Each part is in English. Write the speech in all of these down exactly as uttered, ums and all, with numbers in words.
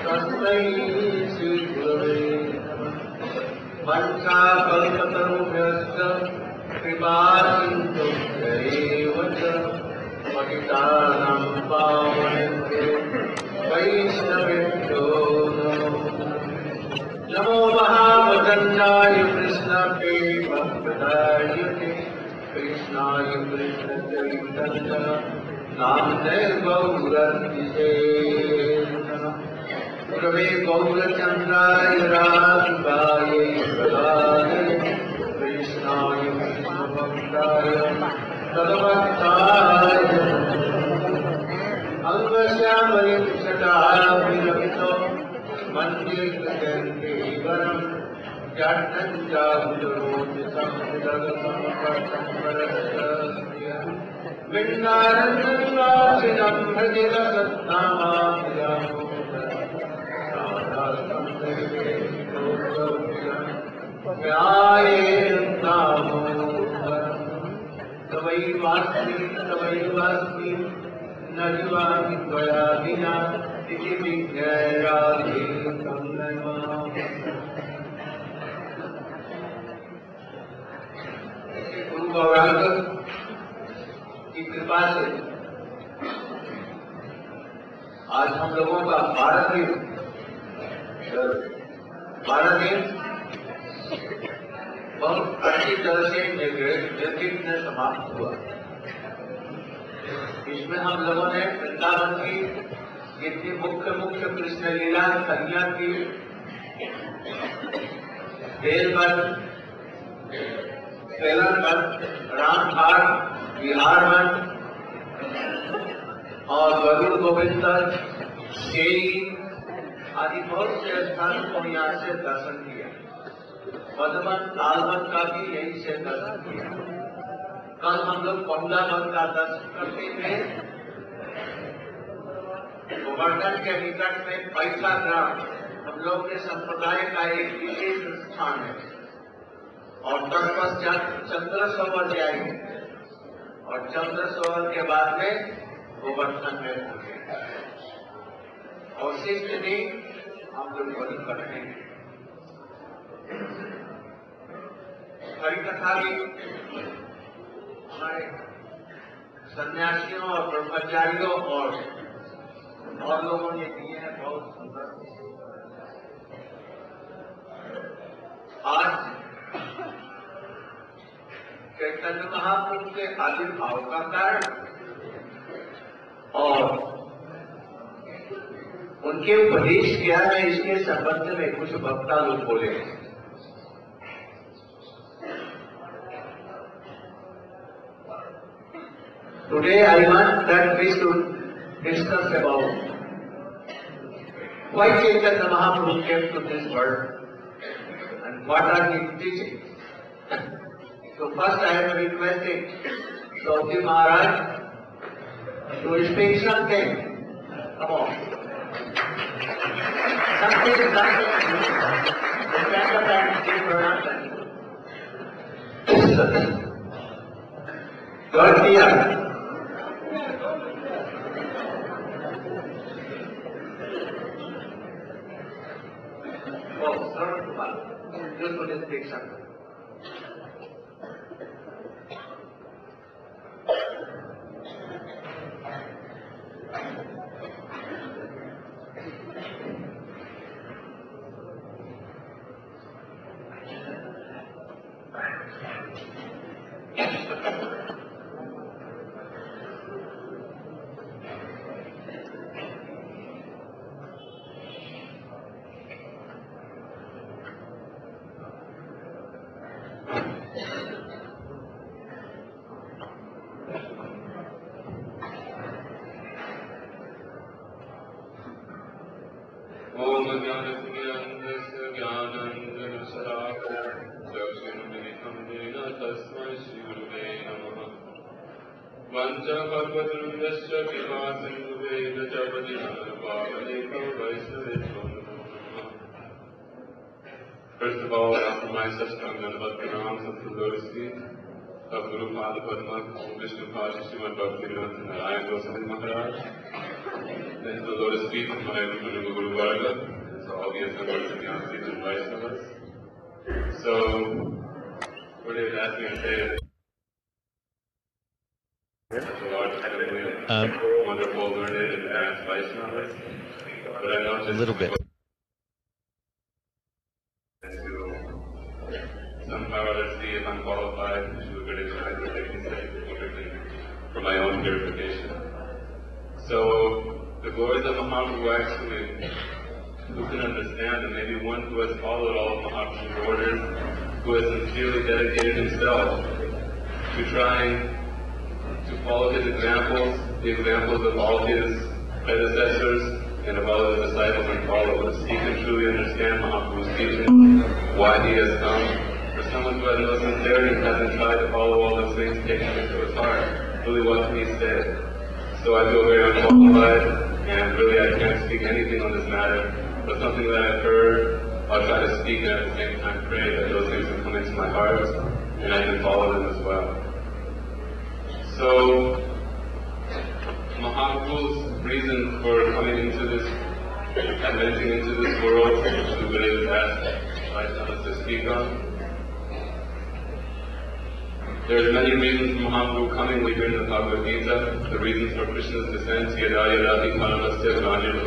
तस्मै श्री गुरवे नमः। वंशाकल्पतरुभ्यश्च कृपा सिन्धुभ्यैव च पतितानां पावनेभ्यो वैष्णवेभ्यो नमो नमो महावदन्याय कृष्णप्रेमप्रदायते कृष्णाय कृष्णचैतन्य नाम्ने गौरतिसे नमः। गुरवे गौरचन्द्राय राधिकाय प्रदाय कृष्णाय कृष्णभक्ताय तद्भक्ताय अंगश्यामले जटाभिरमितो वन्दे कृष्णेश्वरं वृन्दारण्यनिवासिनं तवैवास्मि तवैवास्मि न जीवामि त्वया विना इति विज्ञाय राधे तन्नमामि। गुरु गौरांग की कृपा से आज हम लोगों का बारह दिन बारह दिन बहुत अच्छी तरह से निर्विघ्न में समाप्त हुआ। इसमें हम लोगों ने वृंदावन की जितनी मुख्य मुख्य कृष्ण लीला कन्या की बेलवन बेलन वन रामघाट बिहारवन और गरुड़ गोविंद शेरी आदि बहुत से स्थानों को यहाँ से दर्शन किया। मधुबन लालवन का भी यहीं से दर्शन किया। कल हम लोग कमलावन का दर्शन करते थे। गोवर्धन के निकट में पैसा ग्राम हम लोग के संप्रदाय का एक विशेष स्थान है और तत्पश्चात चंद्र सरोवर जाएंगे और चंद्र सरोवर के बाद में गोवर्धन में पहुंचे और शिष्ट दिन हम लोग वही करते हैं। हरि कथा भी हमारे सन्यासियों और ब्रह्मचारियों और और लोगों ने दिए हैं बहुत सुंदर। आज चैतन्य महाप्रभु के आविर्भाव का कारण और उनके उपदेश क्या है इसके संबंध में कुछ वक्ता लोग बोले हैं। Today I want that we should discuss about why Chaitanya Mahaprabhu came to this world and what are his teachings. So first I am requesting Saudi Maharaj to speak something. Come on. Something, something. Spend the time to give pronouncement. God here. Oh, Sarva Kumar. Just for this big something. First of all, I offer my such and but pronouns of the lotus feet of Guru Pada Padma, Vishnu Paja Srimad Bhaktivinoda Narayan Goswami Maharaj, then the lotus feet of my Guru Guru Varga, and so all the assemblies and Yansis and Vaishnavas. So, Gurudev asked me to say that the large family of um, wonderful, learned, and advanced Vaishnavas, but I'm not just a little bit. Somehow or other see if I'm qualified to do a good exercise or taking steps for my own purification. So the glories of Mahaprabhu actually, who can understand, and maybe one who has followed all of Mahaprabhu's orders, who has sincerely dedicated himself to trying to follow his examples, the examples of all his predecessors, and of all his disciples and followers. He can truly understand Mahaprabhu's teaching, why he has come. For someone who has no sincerity and hasn't tried to follow all those things, taking them into his heart, really what can he say? So I feel very unqualified, and really I can't speak anything on this matter, but something that I've heard, I'll try to speak and at the same time pray that those things will come into my heart, and I can follow them as well. So, Mahaprabhu's reason for coming into this, adventing into this world, which we would have asked Vaishnavas to speak on. There's many reasons for Mahaprabhu coming. We hear in the Bhagavad Gita, the reasons for Krishna's descent, yada yada hi karanasya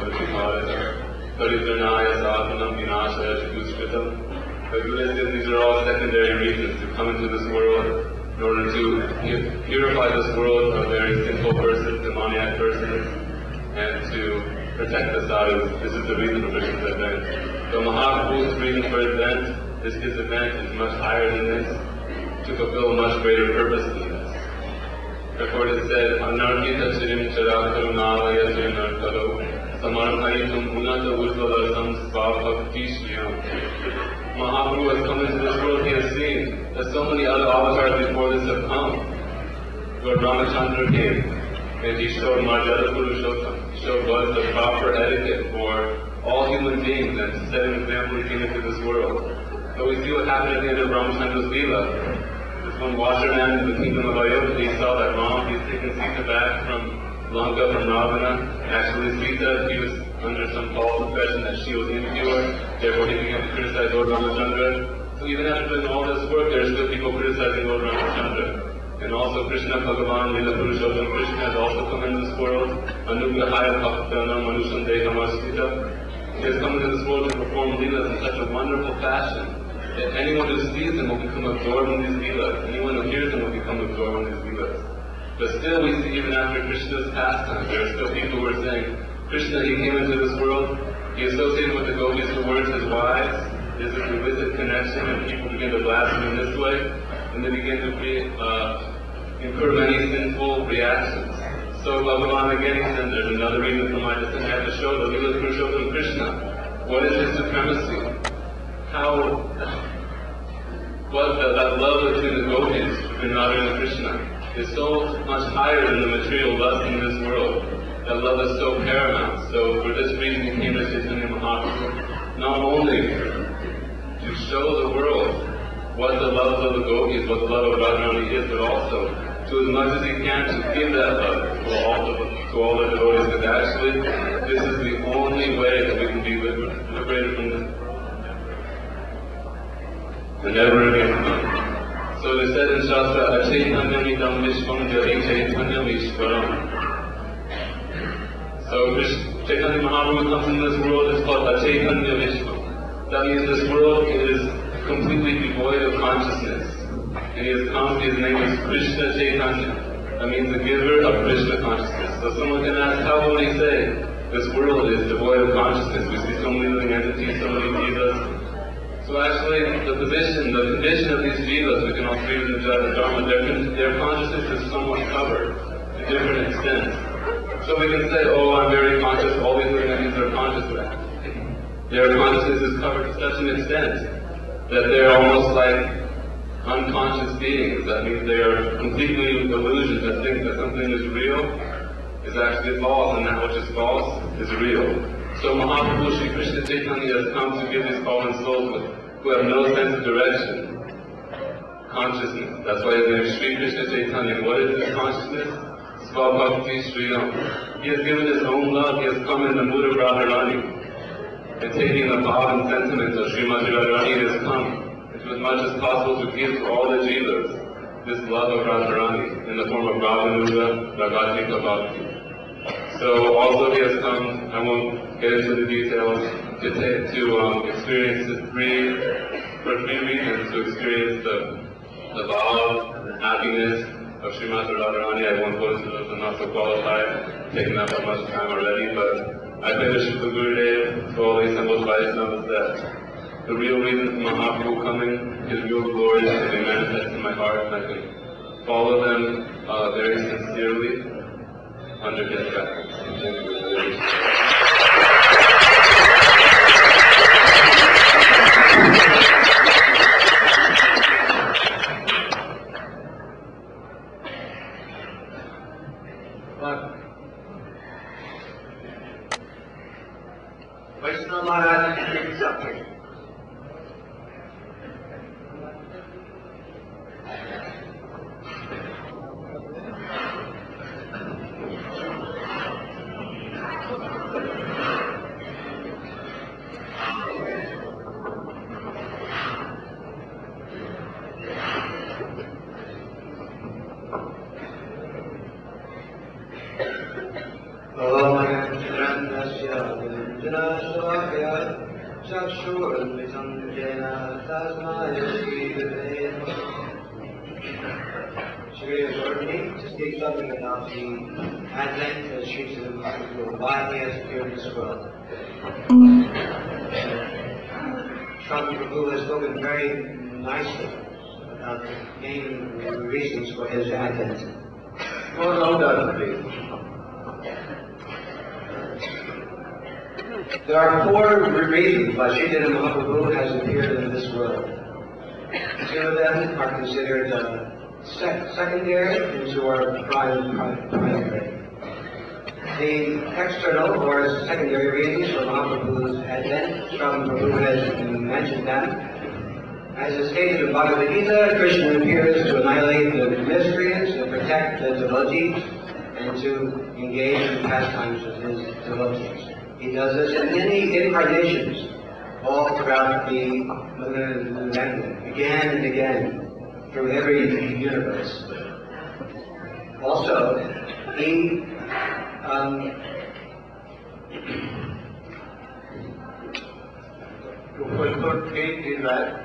granir paritranaya sadhanam vinashaya chadushritam. But Buddha says these are all secondary reasons to come into this world in order to purify this world of very sinful persons, demoniac persons, and to protect the sadhus. This is the reason for Krishna's advent. So Mahaprabhu's reason for advent, this his event is much higher than this, to fulfill a much greater purpose than this. Therefore it is said, Anarkita Chirim Chara Karunalaya Chirinarkalo Samarkaitum Unata Ujvalasam Svabhakti Shriyam. Mahaprabhu has come into this world, he has seen that so many other avatars before this have come. Lord Ramachandra came, and he showed Marjada Purushottam. He showed what is the proper etiquette for all human beings, and to set an example he came into this world. So we see what happened at the end of Ramachandra's Leela. This one washerman in the kingdom of Ayodhya, he saw that Ram, he's taken Sita back from Lanka, from Ravana. Actually, Sita, he was under some false impression that she was impure, therefore he began to criticize Lord Ramachandra. So even after doing all this work, there are still people criticizing Lord Ramachandra. And also Krishna Bhagavan, Lila Purushottam Krishna has also come into this world. Anugrahaya Bhaktana Manusham Dehamasthita. He has come into this world to perform Leelas in such a wonderful fashion that anyone who sees him will become absorbed in these Leelas. Anyone who hears him will become absorbed in these Leelas. But still we see even after Krishna's pastime, there are still people who are saying, Krishna, he came into this world, he associated with the gopis who weren't his wives. There's this illicit connection, and people begin to blaspheme in this way, and they begin to be, uh, incur many sinful reactions. So Bhagavan again said, there's another reason for my descent. I have to show the Leela Purushottam Krishna. What is his supremacy? How, what uh, that love between the gopis, between Radha and Krishna, is so much higher than the material lust in this world. That love is so paramount. So for this reason he came to Chaitanya Mahaprabhu, not only to show the world what the love of the gopis, what the love of Radharani is, but also to as much as he can to give that love to all the, to all the devotees. Because actually, this is the only way that we can be liberated from this. The never again. So they said in Shastra, Achaitanya Midam Vishvam Jari Chaitanya Vishwaram. So Chaitanya Mahaprabhu comes in this world, it's called Achaitanya Vishvam. That means this world is completely devoid of consciousness. And he has come, his name is Krishna Chaitanya. That means the giver of Krishna consciousness. So someone can ask, how will he say this world is devoid of consciousness? We see so many living entities, so many jivas. So actually, the position, the condition of these jivas, we can all read in the Jaya Dharma, their, their consciousness is somewhat covered to different extents. So we can say, oh, I'm very conscious, all these living entities are conscious, but their consciousness is covered to such an extent that they're almost like unconscious beings. That means they are completely illusioned to think that something is real is actually false, and that which is false is real. So Mahaprabhu Sri Krishna Chaitanya has come to give these fallen souls with, who have no sense of direction, consciousness. That's why his name is Sri Krishna Chaitanya. What is this consciousness? Svabhakti Sriram. He has given his own love. He has come in the mood of Radharani. And taking the power and sentiments of Srimati Radharani, he has come. It was much as possible to give to all the jivas this love of Radharani in the form of Raganuga, Ragatika Bhakti. So also he has come, I won't get into the details, to, take, to um, experience the three, for three reasons, to experience the, the bhav, the happiness of Srimati Radharani. I won't go into those, I'm not so qualified, taking up much time already, but I pray the Shukla Gurudev, to all the assembled Vaishnavas, that the real reason for Mahaprabhu coming, his real glories to be manifest in my heart, and I can follow them uh, very sincerely under his guidance. But Vaishnava Maharaj did something. Shri has me to speak something about the advent of Sri Mahaprabhu, why he has appeared in this world. Swami Prabhu has spoken very nicely about the main reasons for his advent. Go louder, please. There are four reasons why Sri Mahaprabhu has appeared in this world. Two of them are considered uh, sec secondary and two are primary. primary. The external or secondary reasons for Mahaprabhu's advent, Swami Prabhu has mentioned them. As is stated in Bhagavad Gita, Krishna appears to annihilate the mysteries and protect the devotees and to engage in pastimes with his devotees. He does this in many incarnations, all throughout the millennium, again and again, through every universe. Also, he um, what page is that?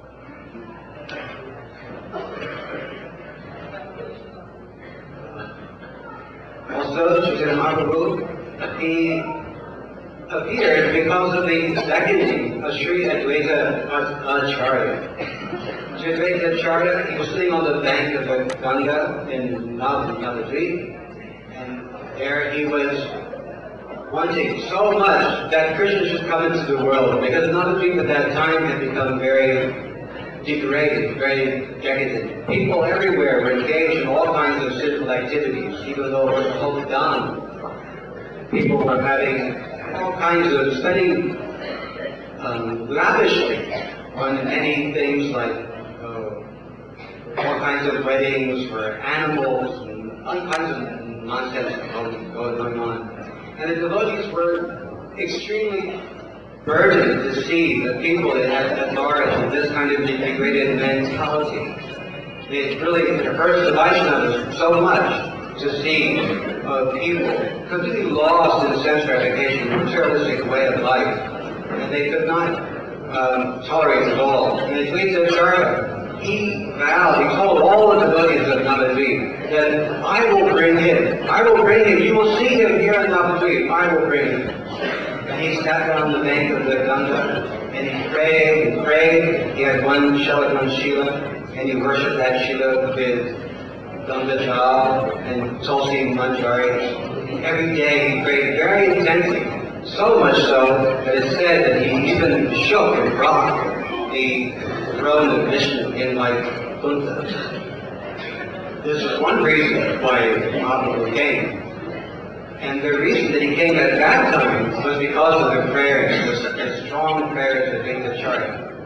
Also, Chaitanya Mahaprabhu, he appeared because of the beckoning of Sri Advaita Acharya. Sri Advaita Acharya, he was sitting on the bank of the Ganga in Navadvip, and there he was wanting so much that Krishna should come into the world, because Navadvip at that time had become very degraded, very decadent. People everywhere were engaged in all kinds of sinful activities, even though it was all done. People were having all kinds of spending um, lavishly on many things like uh, all kinds of weddings for animals and all kinds of nonsense going, going on. And the devotees were extremely burdened to see the people that had authority, this kind of degraded mentality. It really hurts the Vaishnavas so much to see uh, people completely lost in sense gratification, a materialistic way of life, and they could not um, tolerate it at all. And it leads to Acharya. He vowed, he told all the devotees of Navadvip that I will bring him, I will bring him, you will see him here in Navadvip, I will bring him. And he sat down on the bank of the Ganga, and he prayed and prayed. He had one Shila, one Shila, and he worshipped that Shila with Ganga Jal and Tulsi Manjari. Every day he prayed very intensely, so much so that it said that he even shook and rocked the throne of Vishnu in like Kunta. This is one reason why Mahaprabhu came. And the reason that he came at that time was because of the prayers, the, the strong prayers of Acharya.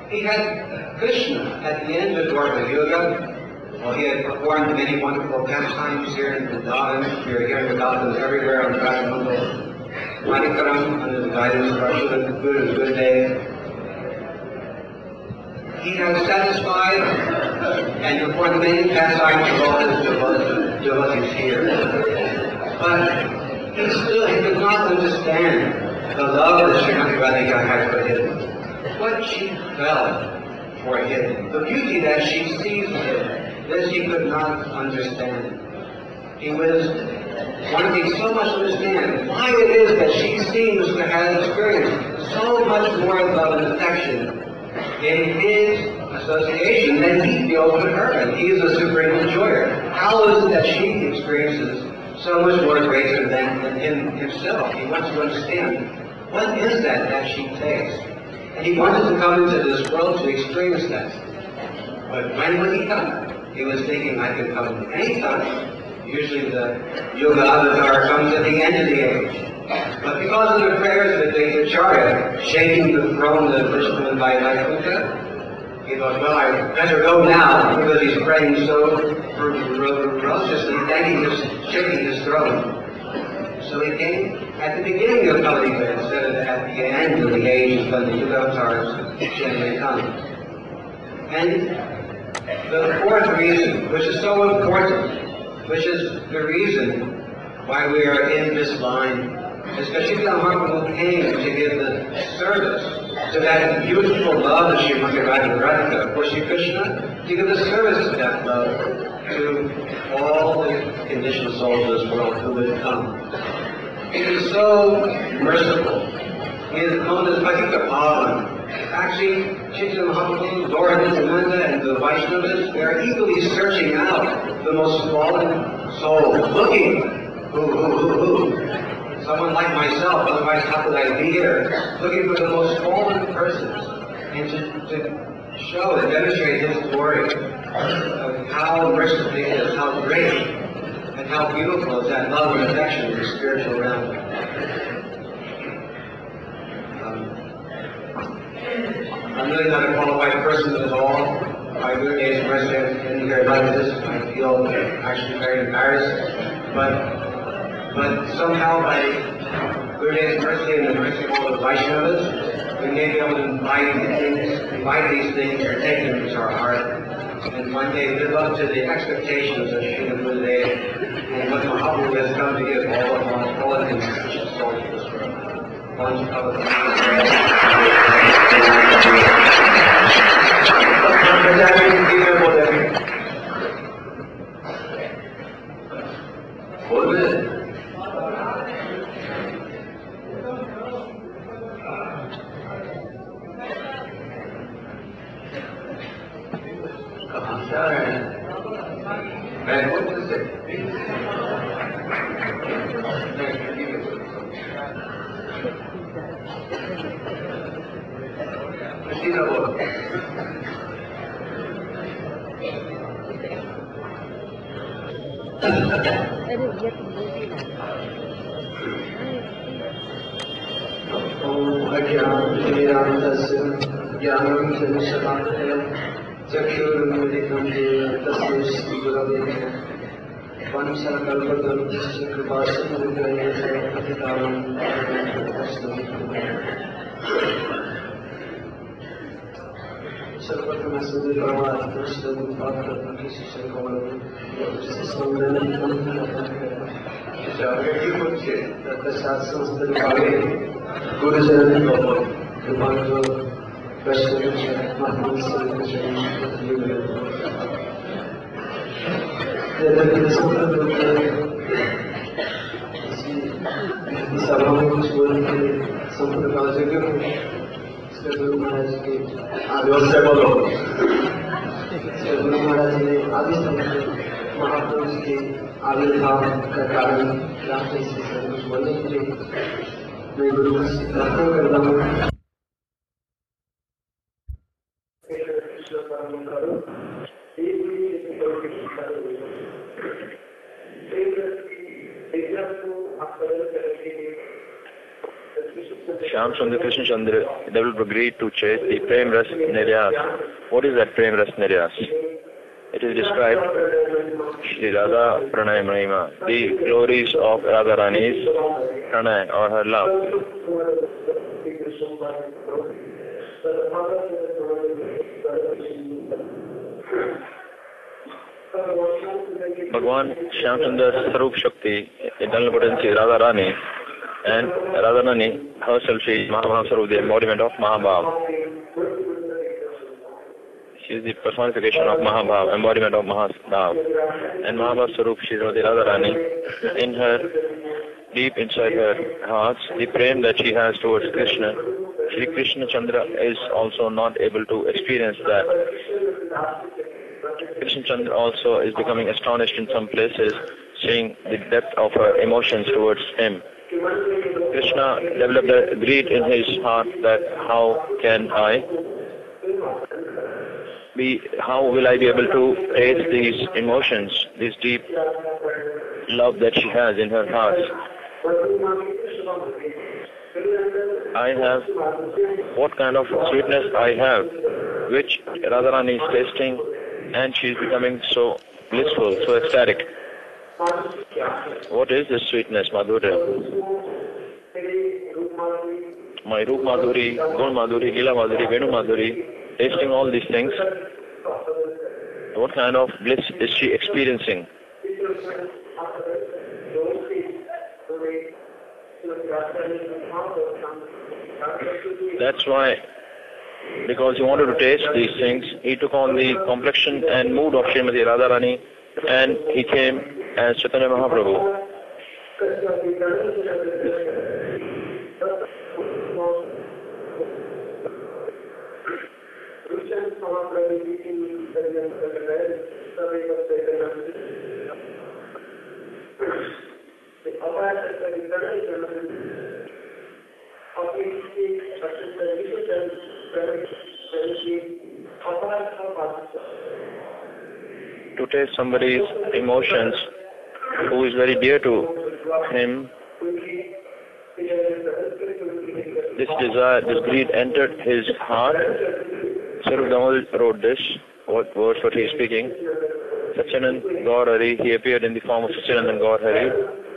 He had Krishna at the end of Dwapara Yuga. Well, he had performed many wonderful pastimes here in Vrindavan. We are hearing about them everywhere on Rajamundal Madhikaram under the guidance of our Srila Guru Gurudev. He has satisfied and performed many pastimes of all his devotees here. But he still he could not understand the love that Srimati Radhika had for him. What she felt for him, the beauty that she sees in him. This he could not understand. He was wanting so much to understand why it is that she seems to have experienced so much more love and affection in his association than he feels with her, and he is a supreme enjoyer. How is it that she experiences so much more greater than, than him himself? He wants to understand what is that that she takes. And he wanted to come into this world to experience that. But when would he come? He was thinking, I can come anytime. Usually the Yoga Avatar comes at the end of the age. But because of the prayers of the Acharya, shaking the throne of Vishnu and Vaikuntha, he thought, well, I better go now, because he's praying so ferociously, thanking his, shaking his throne. So he came at the beginning of Kali Yuga instead of at the end of the age when the Yoga Avatars generally come. And the fourth reason, which is so important, which is the reason why we are in this line, is because Chaitanya Mahaprabhu came to give the service to that beautiful love of Srimati Radhika for Sri Krishna, to give the service of that love to all the conditioned souls of this world who would come. He is so merciful. He is known as Patita Pavan. Actually, Chaitanya Mahaprabhu, Lord Nityananda, and the Vaishnavas, they are eagerly searching out the most fallen soul, looking, who, who, who, who. Someone like myself, otherwise how could I be here? Looking for the most fallen persons, and to, to show and demonstrate His glory of how merciful He is, how great, and how beautiful is that love and affection in the spiritual realm. I'm really not a qualified person at all. By Gurudev's mercy, I'm in here like this. I feel actually very embarrassed. But but somehow by Gurudev's mercy and the mercy of all the Vaishnavas, we may be able to invite things, invite these things or take them into our heart. And one day live up to the expectations of Srila Gurudev and what Mahaprabhu has come to give all of us, all of his precious souls to this world. One of Shyam Sundar Krishna Chandra developed a greed to chase the Prem Ras Niryas. What is that Prem Ras Niryas? It is described Shri Radha Pranay Mahima, the glories of Radha Rani's Pranay or her love. Bhagwan Shyam Sundar's Sarup Shakti, eternal potency, Radha Rani, and Radha Rani herself, she is Mahabhav Sarup, the embodiment of Mahabhav. She is the personification of Mahabhav, embodiment of Mahabhav. And Mahabhav Sarup, she is the Radha Rani. In her, deep inside her heart, the prem that she has towards Krishna, Shri Krishna Chandra is also not able to experience that. Krishna Chandra also is becoming astonished in some places, seeing the depth of her emotions towards him. Krishna developed a greed in his heart that how can I be, how will I be able to taste these emotions, this deep love that she has in her heart. I have, what kind of sweetness I have, which Radharani is tasting, and she is becoming so blissful, so ecstatic. What is this sweetness, Madhurya? My Roop Madhuri, Gun Madhuri, Lila Madhuri, Venu Madhuri, tasting all these things. What kind of bliss is she experiencing? That's why, because he wanted to taste these things, he took on the complexion and mood of Srimati Radharani, and he came as Chaitanya Mahaprabhu. To taste somebody's emotions who is very dear to him, this desire, this greed entered his heart. Sarup Damodar wrote this, what words what he is speaking. Satchidanand Gaur Hari, he appeared in the form of Satchidanand Gaur Hari.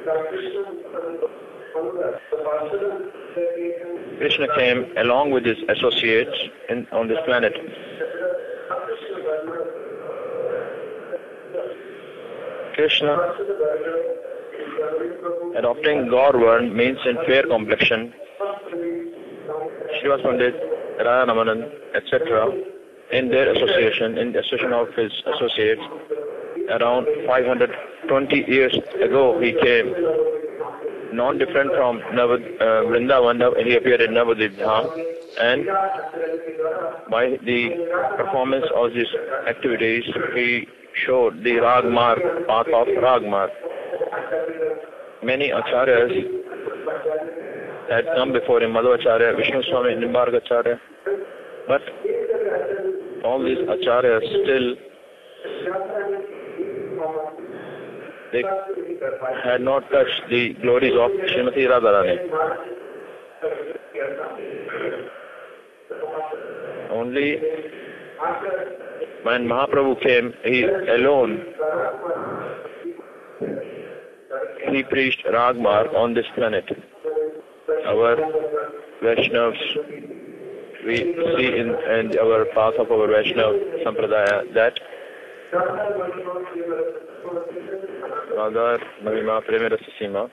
Krishna came along with his associates in, on this planet. Krishna, adopting Gaur Varn means in fair complexion. Srivas Pandit, Radha Ramanan, et cetera, in their association, in the association of his associates, around five hundred twenty years ago he came, not different from Navad, uh, Vrindavan, he appeared in Navadvip Dham, and by the performance of these activities, he showed the Rag Marg, path of Rag Marg. Many acharyas had come before him, Madhvacharya, Vishnu Swami, Nimbarg Acharya, but all these acharyas still, they had not touched the glories of Srimati Radharani. Only when Mahaprabhu came, he alone, he preached Ragmarg on this planet. Our Vaishnavas, we see in, in our path of our Vaishnava Sampradaya that Radha Mahima Prema Rasa Sima,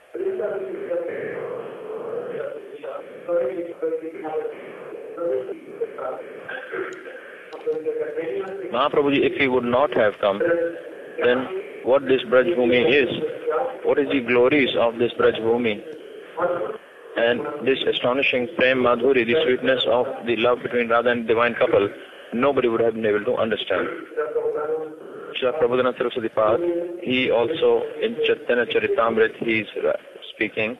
Mahaprabhuji, if he would not have come, then what this Braj Bhumi is, what is the glories of this Braj Bhumi, and this astonishing Prem Madhuri, the sweetness of the love between Radha and divine couple, nobody would have been able to understand. Srila Prabodhana Saraswati Pad, he also in Chaitanya Charitamrit, he is speaking,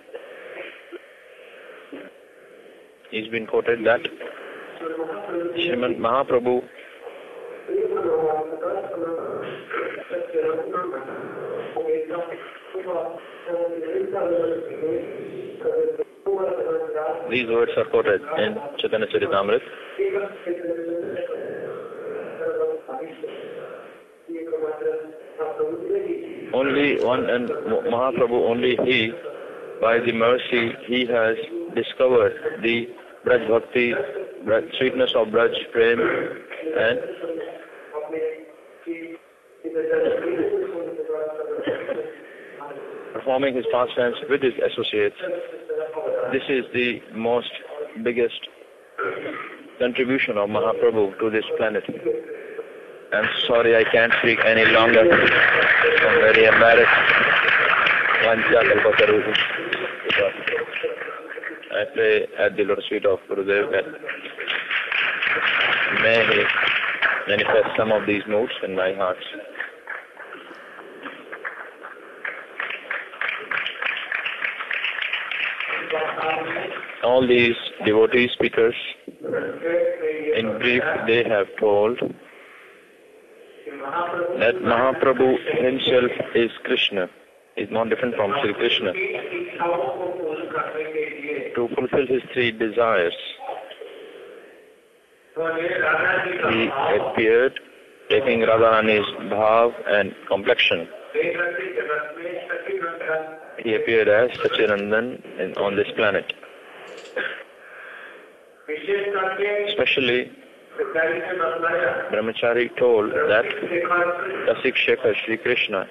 he's been quoted that Srimad Mahaprabhu These words are quoted in Chaitanya Charitamrita. Only one and Mahaprabhu, only he, by the mercy, he has discovered the Braj Bhakti, Braj, sweetness of Braj Prem, and performing his pastimes with his associates. This is the most biggest contribution of Mahaprabhu to this planet. I'm sorry I can't speak any longer. I'm very embarrassed. I pray at the lotus feet of Gurudev that may he manifest some of these moods in my heart. All these devotee speakers, in brief, they have told that Mahaprabhu himself is Krishna, is not different from Sri Krishna. To fulfill his three desires, he appeared taking Radharani's bhav and complexion. He appeared as Sachidanandan in, on this planet. Especially, Brahmachari told that Rasik Shekhar Sri Krishna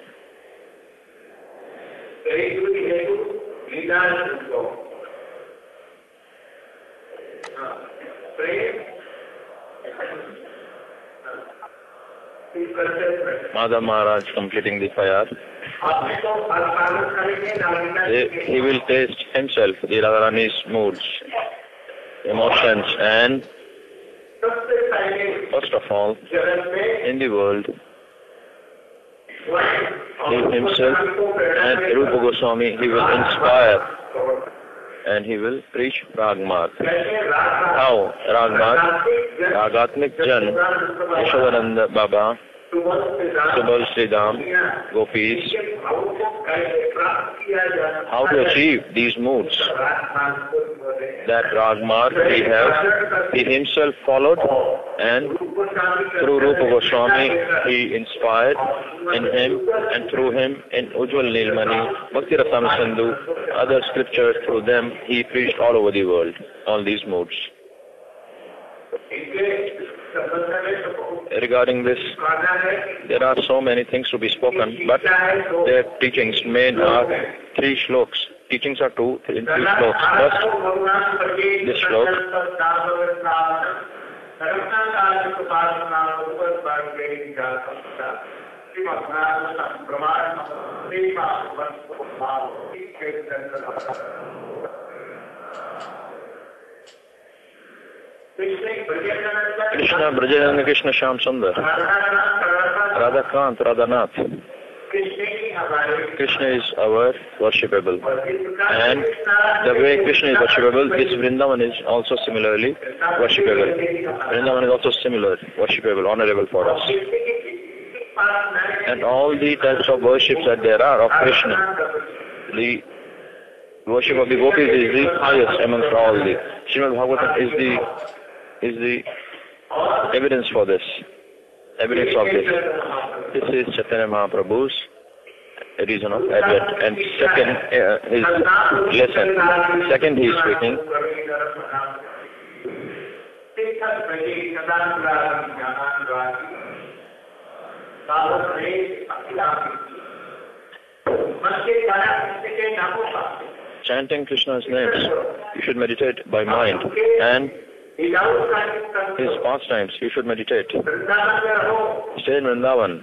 Madhav Maharaj completing the fire. He will taste himself the Radharani's moods, emotions, and first of all, in the world, he himself and Rupa Goswami, he will inspire and he will preach Ragmarg. How? Ragmarg, Ragatmik Jan, Yashodananda Baba, Subal Sridham, Gopis. How to achieve these moods? That Ragmarg he has, he himself followed, and through Rupa Goswami he inspired in him, and through him in Ujjwal Nilmani, Bhakti Rasamrita Sindhu, other scriptures, through them he preached all over the world, all these moods. Regarding this, there are so many things to be spoken, but their teachings main are three shloks. Teachings are two in three shloks. First, this shlok. Krishna, Brajananda Krishna Shyam Sundar, Radha Kant, Radhanath. Krishna is our worshipable. And the way Krishna is worshipable, this Vrindavan is also similarly worshipable. Vrindavan is also similar, worshipable, honorable for us. And all the types of worships that there are of Krishna, the worship of the gopis is the highest amongst all the. Srimad Bhagavatam is the is the evidence for this, evidence of this. This is Chaitanya Mahaprabhu's reason of advent. And second, uh, his lesson. Second, he is speaking. Chanting Krishna's names, you should meditate by mind, and his pastimes, you should meditate. Stay in Vrindavan.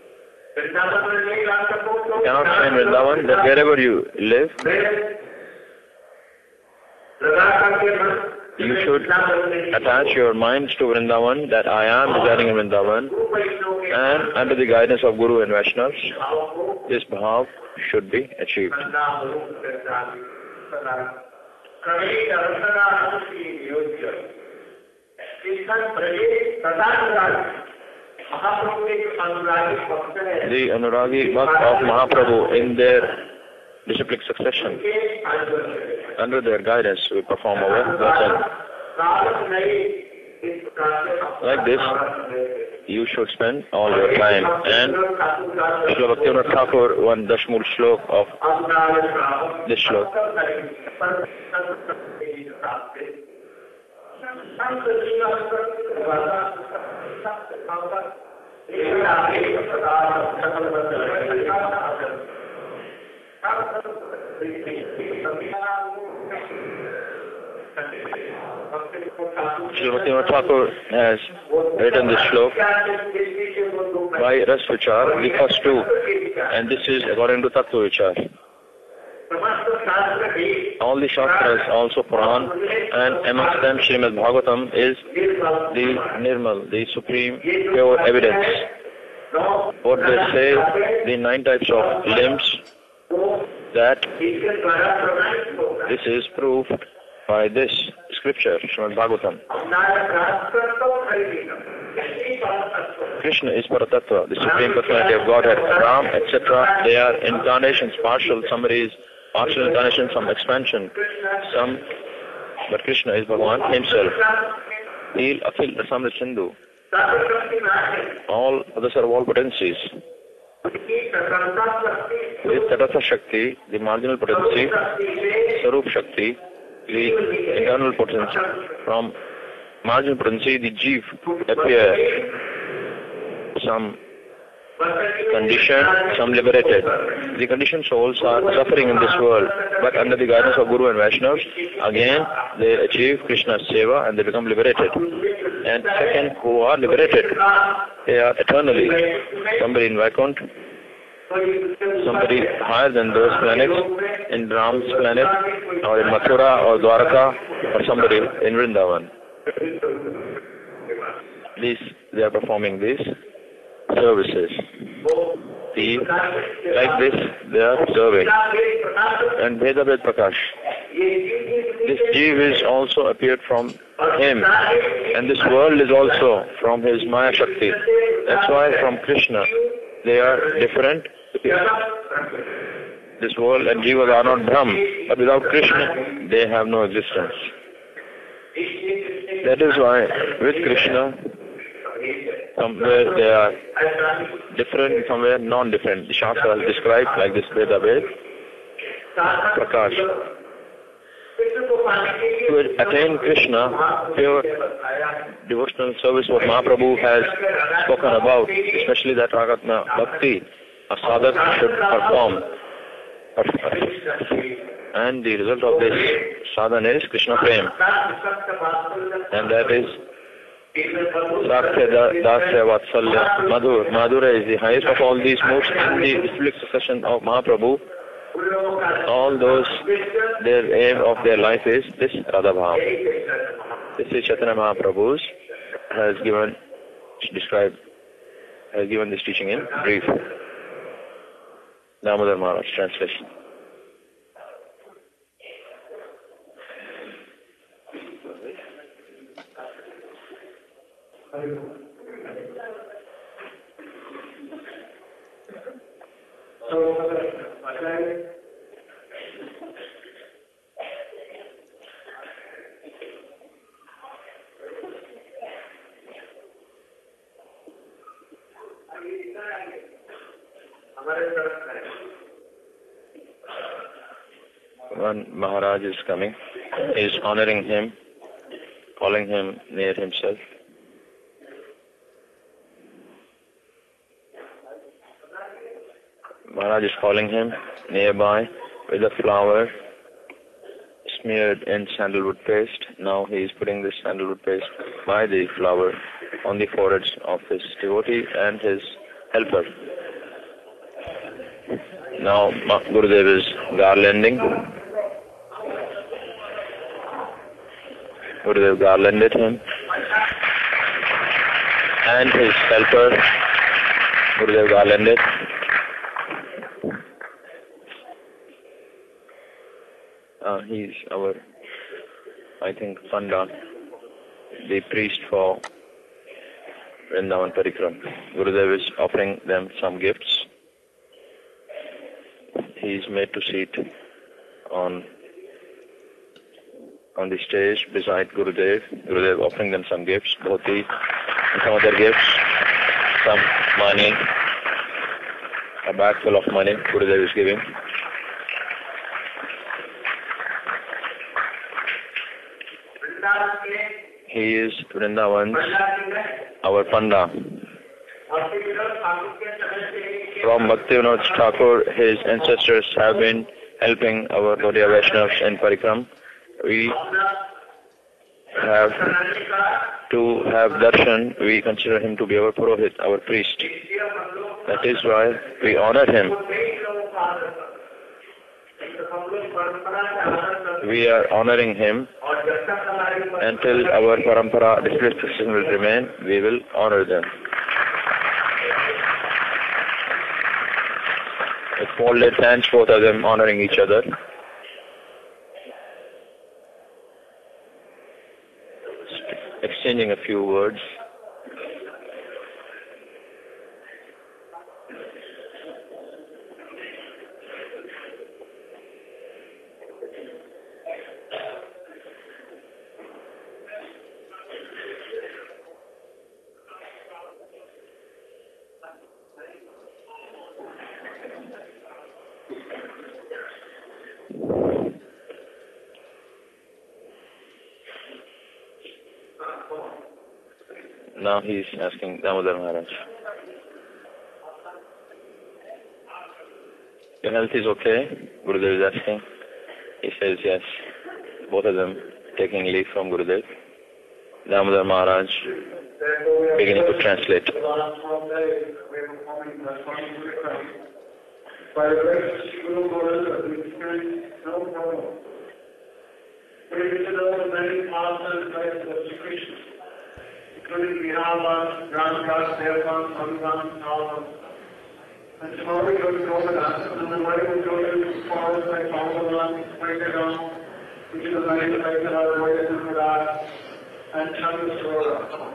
You cannot stay in Vrindavan, that wherever you live, you should attach your minds to Vrindavan, that I am residing in Vrindavan, and under the guidance of Guru and Vaishnavas, this bhav should be achieved. The Anuragi Bhakt of Mahaprabhu in their disciplic succession, under their guidance, we perform our bhajan. Like this, you should spend all your time. And Srila Bhaktivinoda Thakur, one Dashmul Shlok of this Shlok. Srila Bhaktivinoda Thakur has written this Shlok by Ras Vichar, the first two, and this is according to Tattva Vichar. All the Shastras, also Puran, and amongst them Srimad Bhagavatam is the Nirmal, the supreme pure evidence. What they say, the nine types of limbs, that this is proved by this scripture, Srimad Bhagavatam. Krishna is Paratattva, the Supreme Personality of Godhead. Ram, et cetera, they are incarnations, partial summaries, partial incarnations, some expansion, some, but Krishna is Bhagavan himself. Neel, Akhil, Rasamrit Sindhu. All others are all potencies. With Tatatha Shakti, the marginal potency, Sarup Shakti, the internal potency. From marginal potency, the Jeev appear. Some conditioned, some liberated. The conditioned souls are suffering in this world, but under the guidance of Guru and Vaishnavas, again they achieve Krishna's seva and they become liberated. And second, who are liberated, they are eternally, somebody in Vaikuntha, somebody higher than those planets, in Ram's planet, or in Mathura or Dwaraka, or somebody in Vrindavan. These, they are performing these services. The, like this, they are serving. And Vedabhed Prakash. This Jeev is also appeared from him. And this world is also from his Maya Shakti. That's why from Krishna, they are different. This world and Jivas are not Brahm. But without Krishna, they have no existence. That is why with Krishna, somewhere they are different, somewhere non-different. The Shastra is described like this, Veda Ved, Prakash. To attain Krishna, pure devotional service, what Mahaprabhu has spoken about, especially that Ragatna Bhakti, a sadhak should perform. And the result of this sadhana is Krishna Prem. And that is Sakya Dasya Vatsalya Madhur. Madhura is the highest of all these moods in the disciplic succession of Mahaprabhu. All those, their aim of their life is this Radha Bhav. This is Chaitanya Mahaprabhu's has given, described, has given this teaching in brief. Damodar Maharaj, translation. One Maharaj is coming, he is honoring him, calling him near himself. Maharaj is calling him nearby with a flower smeared in sandalwood paste. Now he is putting this sandalwood paste by the flower on the foreheads of his devotee and his helper. Now Gurudev is garlanding. Gurudev garlanded him and his helper. Gurudev garlanded. Uh, he's our, I think, Panda, the priest for Vrindavan Parikram. Gurudev is offering them some gifts. He is made to sit on on the stage beside Gurudev. Gurudev offering them some gifts, dhoti, and some other gifts, some money, a bag full of money Gurudev is giving. He is Vrindavan's, our Panda. From Bhaktivinoda Thakur, his ancestors have been helping our Gaudiya Vaishnavas in Parikram. We have to have darshan. We consider him to be our Purohit, our priest. That is why we honor him. We are honoring him. Until our parampara discipline will remain, we will honor them. With folded hands, both of them honoring each other. Exchanging a few words. Now he is asking Damodar Maharaj, your health is okay? Gurudev is asking. He says yes. Both of them taking leave from Gurudev. Damodar Maharaj beginning to translate. By the grace of Guru Govinda, we experience no problem. We visit all the many paths and places of Sri Krishna, including Vrindavan, Ramdas, Devan, Madhuvan, Nalvan. And tomorrow we go to Govardhan, and then later we go to forests like Bhagavan, Vaikadam, which is the many places that are avoided in Madhya, and Chandra.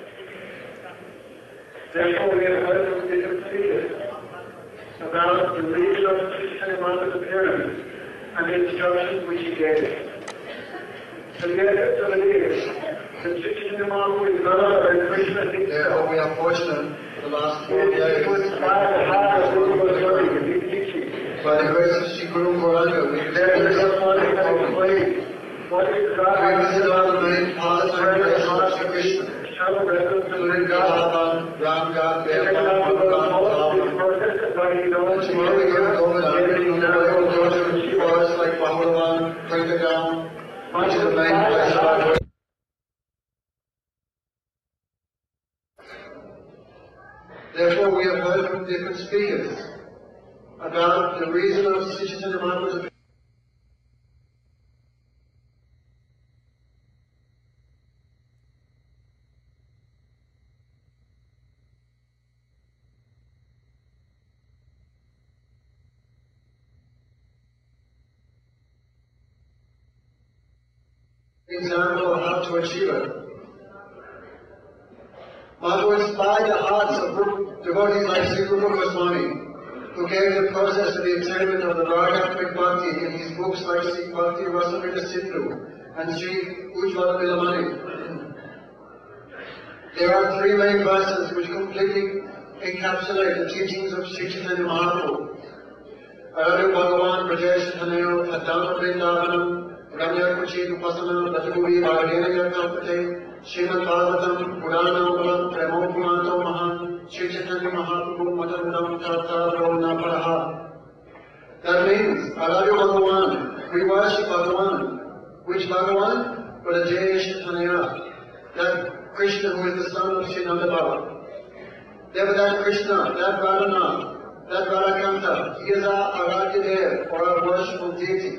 Therefore, we have heard from different speakers about the reason of Sri Chaitanya appearance and the instructions which he gave. So yet, so it is. The Sri Chaitanya Mahaprabhu is Radha and Krishna himself. Therefore, we are fortunate for the last four It days. was by the heart of Guru Goswami, the big teaching. By the grace of Sri Guru Goranga, we There is experience a one that explains what is we God visit all the many paths and places of Sri Krishna, Shalom reference to including God. Vrindavan, Ramgad, And Devan, Madhuvan, Nalvan. process by his own Tomorrow we go to Govardhan, and then we will go to forests like Bhagavan, Vaikadam, which is the main place of our worship. Therefore, we have heard from different speakers about the reason of Sri Chaitanya Mahaprabhu's example of how to achieve it. Mahaprabhu inspired the hearts of devotees like Sri Rupa Goswami, who gave the process of the attainment of the Ragatmik Bhakti in his books like Sri Bhakti Rasamrita Sindhu and Sri Ujjvala Vilamani. There are three main verses which completely encapsulate the teachings of Sri Chaitanya Mahaprabhu. Aradu Bhagavan Brajesh Tanayo Adama Vrindavanam Ramya Kuchit Upasana Rajaguri Bhagavena Yakalpate Srimad Bhagavatam Purana Premopumanto Mahan Sri Chaitanya Mahaprabhu Madhurudam Tata Brahma Paraha. That means, Aradu Bhagavan, we worship Bhagavan. Which Bhagavan? Brajesh Chaitanya. That Krishna who is the son of Sri Nanda Baba. Therefore that Krishna, that Radhana, that Radhakanta, he is our Aradhya Dev, or our worshipful deity.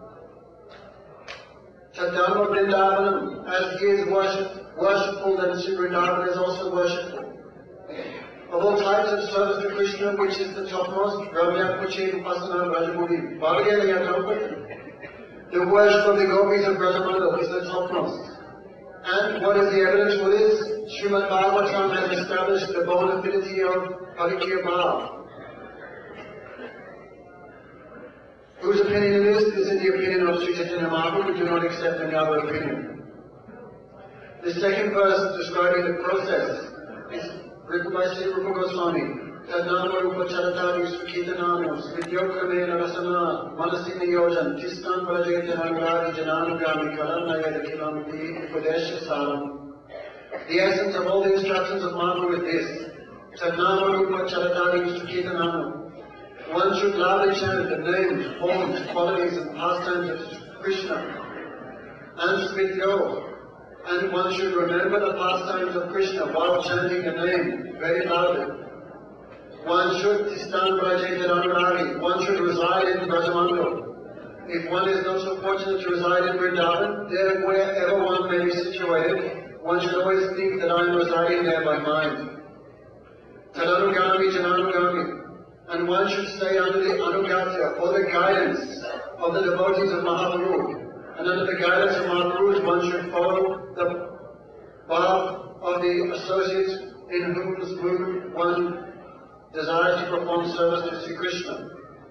Chaitanya Vrindavanam, as he is worship, worshipful, then Sri Vrindavan is also worshipful. Of all types of service to Krishna, which is the topmost, Ramya Kuchi Upasana Rajaguri, Bhagavena Yakalpati. The worship of the gopis of Brajamangal is the topmost. And what is the evidence for this? Srimad Bhagavatam has established the bona fidity of Pavikya Bhav. Whose opinion it is? Is it the opinion of Sri Chaitanya Mahaprabhu? We do not accept any other opinion. The second verse describing the process is written by Sri Rupa Goswami. Tadnama Rupa Charatari Sukhitanamo Svidyokamena Rasana Manasina Yojan Tistan Prajayata Anuragi Jananugami Karanaya Kilamiti Upadesha Saram. The essence of all the instructions of Mahaprabhu is this. Tadnama Rupa Charatari Sukhitanamo. One should loudly chant the names, forms, qualities and pastimes of Krishna and Svidyo. And one should remember the pastimes of Krishna while chanting the name very loudly. One should Tistan Brajayata Anuragi. One should reside in Brajamandal. If one is not so fortunate to reside in Vrindavan, then wherever one may be situated, one should always think that I am residing there by mind. Tadanugami Jananugami. And one should stay under the anugatya, or the guidance of the devotees of Mahaprabhu. And under the guidance of Mahaprabhu, one should follow the path of the associates in whose mood one desires to perform service to Sri Krishna.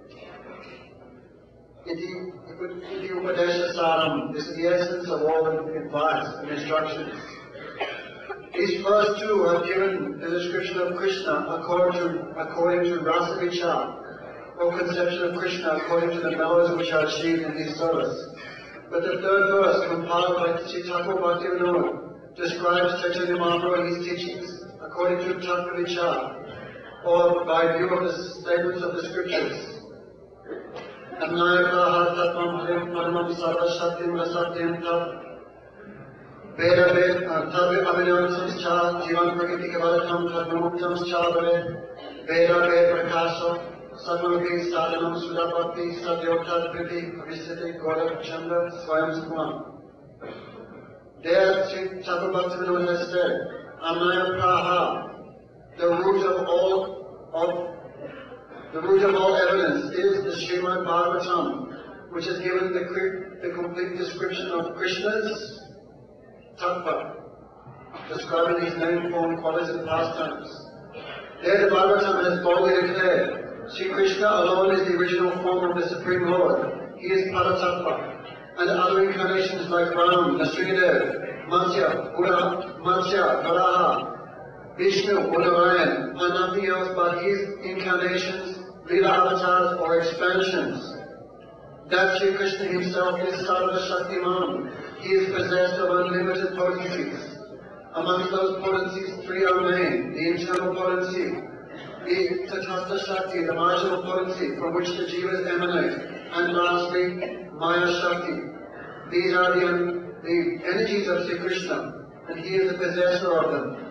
Iti Upadesha Saram. This is the essence of all the advice and instructions. These first two have given the description of Krishna according to, according to Rasa Vichar, or conception of Krishna according to the mellows which are achieved in his service. But the third verse, compiled by Sri Thakur Bhaktivinoda, describes Chaitanya Mahaprabhu and his teachings according to Tattva Vichar, or by view of the statements of the scriptures. Annayaka Tatvam Harim Paramam Sarva Shaktim Rasattim Tat Veda Ved Tavya Abhinam Samscha Jivan Prakriti Kavalatam Tadmuktam Schavare Veda Ved Prakasha Sadmurgi Sadhanam Sudapati Sadyota Priti Avisiti Gaurav Chandra Swayam Sukma. There Sri Thakur Bhaktivinoda has said, Amaya Praha, the root of all of the root of all evidence is the Srimad Bhagavatam, which has given the, the complete description of Krishna's Tattva, describing his name, form, qualities and pastimes. There the Bhagavatam has boldly declared, Sri Krishna alone is the original form of the Supreme Lord. He is Paratattva, and other incarnations like Ram, Nrsimhadev, Matsya, Buddha, Matsya, Varaha, Vishnu, Narayan, are nothing else but his incarnations, Lila avatars or expansions. That Sri Krishna himself is Sarva Shaktiman. He is possessed of unlimited potencies. Amongst those potencies, three are named: the internal potency, the Tatastha Shakti, the marginal potency from which the jivas emanate, and lastly, Maya Shakti. These are the, the energies of Sri Krishna, and he is the possessor of them.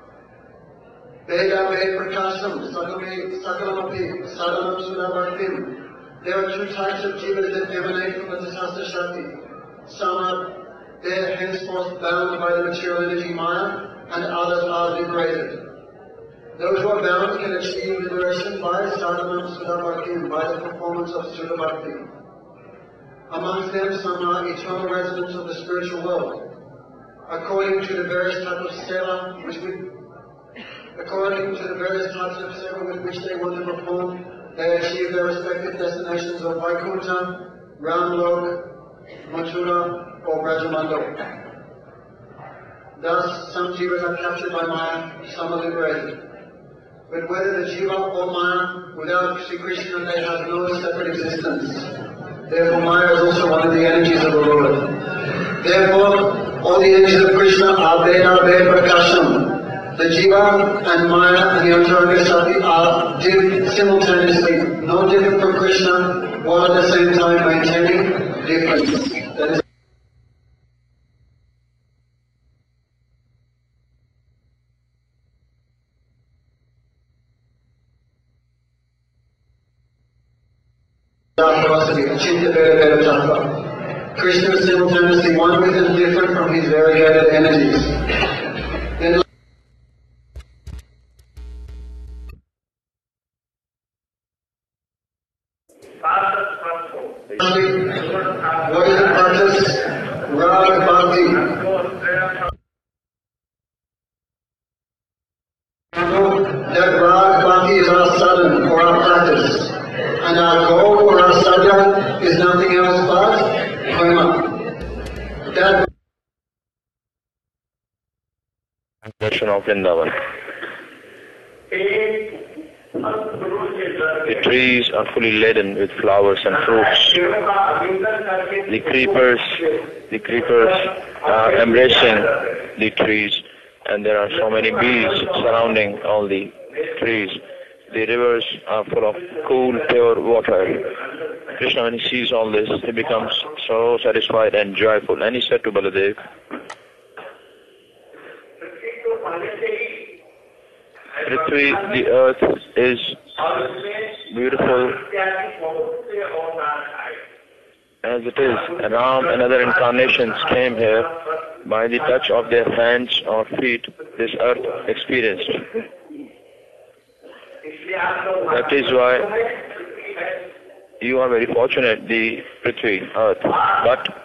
Veda Ved Prakasham, Sakalamapi, Sadhanam Sudabhaktim. There are two types of jivas that emanate from the Tatastha Shakti. Some are there henceforth bound by the material energy Maya, and others are liberated. Those who are bound can achieve liberation by sadhanam sudabhakti, by the performance of Sudha Bhakti. Amongst them, some are eternal residents of the spiritual world. According to the various types of seva, which we, according to the various types of seva with which they want to perform, they achieve their respective destinations of Vaikuntha, Ramlok, Mathura, or Brajamandal. Thus, some jivas are captured by Maya, some are liberated. But whether the jiva or Maya, without Sri Krishna, they have no separate existence. Therefore, Maya is also one of the energies of the Lord. Therefore, all the energies of Krishna are Veda Ved Prakasham. The jiva and Maya and the Antaranga Shakti are div- simultaneously, no different from Krishna, while at the same time maintaining difference. That is Krishna is simultaneously one with and different from his variegated energies. Then what is the practice? Rag Bhakti. And our goal for our sadhana is nothing else but karma. That Darshan of Vrindavan. The trees are fully laden with flowers and fruits. The creepers, the creepers are embracing the trees, and there are so many bees surrounding all the trees. The rivers are full of cool, pure water. Krishna, when he sees all this, he becomes so satisfied and joyful. And he said to Baladev, Prithvi, the earth is beautiful as it is. Ram and other incarnations came here. By the touch of their hands or feet, this earth experienced. That is why you are very fortunate, the Prithvi, earth. But,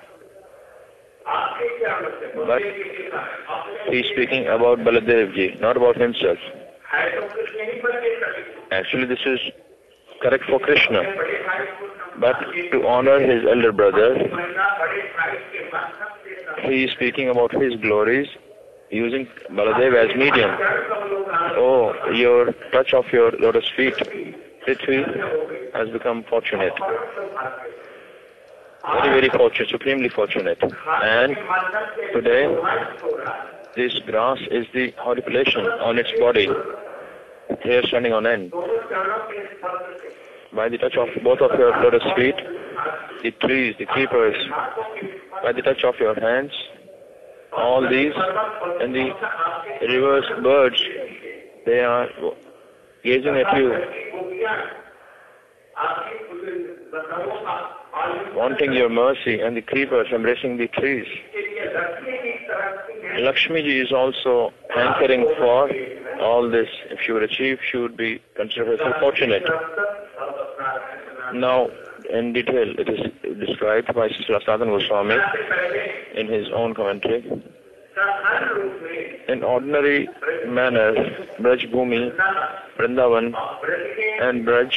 but he is speaking about Baladevji, not about himself. Actually, this is correct for Krishna. But to honor his elder brother, he is speaking about his glories using Baladev as medium. Oh, your touch of your lotus feet, Prithvi, has become fortunate. Very, very fortunate, supremely fortunate. And today, this grass is the horripilation on its body, hair standing on end. By the touch of both of your lotus feet, the trees, the creepers, by the touch of your hands, all these, and the rivers, birds, they are gazing at you, wanting your mercy, and the creepers embracing the trees. Lakshmi ji is also hankering for all this. If she would achieve, she would be considered herself fortunate. Now, in detail, it is described by Srila Sanatana Goswami in his own commentary. In ordinary manner, Braj Bhumi, Vrindavan, and Braj,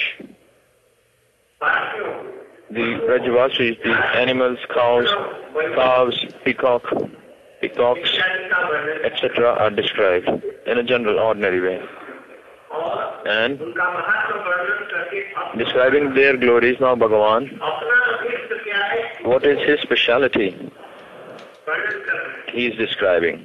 the Brajvasis, the animals, cows, calves, peacock, peacocks, et cetera are described in a general, ordinary way. And describing their glories, now Bhagavan, what is his speciality? He is describing.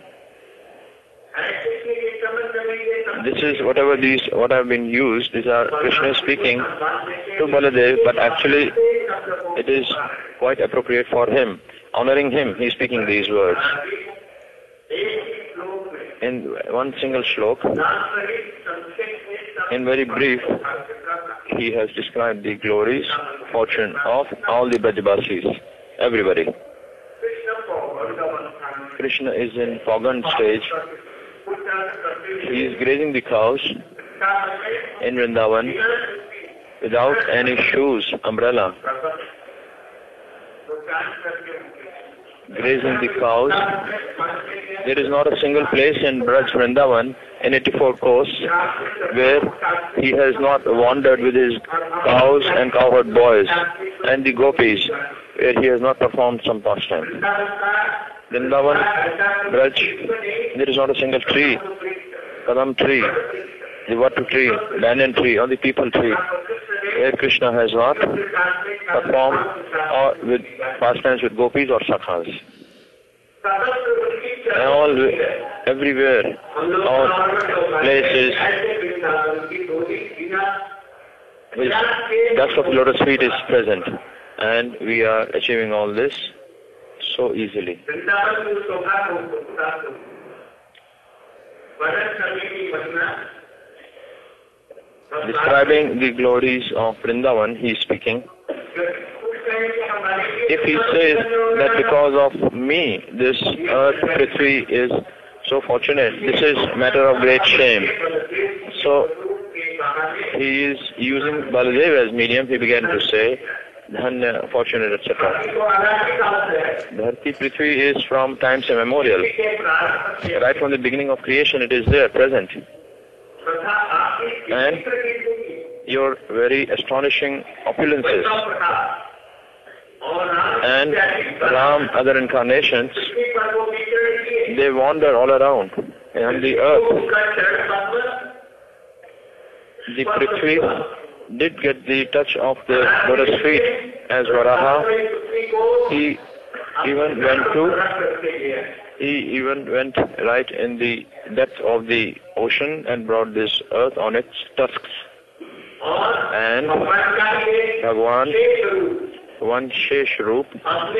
This is whatever these, what have been used, these are Krishna speaking to Baladev, but actually it is quite appropriate for him. Honoring him, he is speaking these words. In one single shlok, in very brief, he has described the glories, fortune of all the Brajbasis, everybody. Krishna is in Phagan stage. He is grazing the cows in Vrindavan without any shoes, umbrella. Grazing the cows. There is not a single place in Braj Vrindavan in eighty-four coasts where he has not wandered with his cows and cowherd boys and the gopis, where he has not performed some pastime. Vrindavan, Braj, there is not a single tree, Kadam tree, the Vatu tree, banyan tree, or the people tree, where Krishna has not performed or with pastimes with gopis or sakhas. All, everywhere, all places, his dust of lotus feet is present, and we are achieving all this so easily. Describing the glories of Vrindavan, he is speaking. If he says that because of me, this earth, Prithvi, is so fortunate, this is a matter of great shame. So, he is using Baladev as medium, he began to say, Dhanya, fortunate, et cetera. Dharti Prithvi is from times immemorial. Right from the beginning of creation, it is there, present. And your very astonishing opulences. And Ram, other incarnations, they wander all around on the earth. The Prithvi did get the touch of the lotus feet as Varaha. He even went to, he even went right in the depth of the ocean and brought this earth on its tusks. And Bhagwan, one Shesh Roop,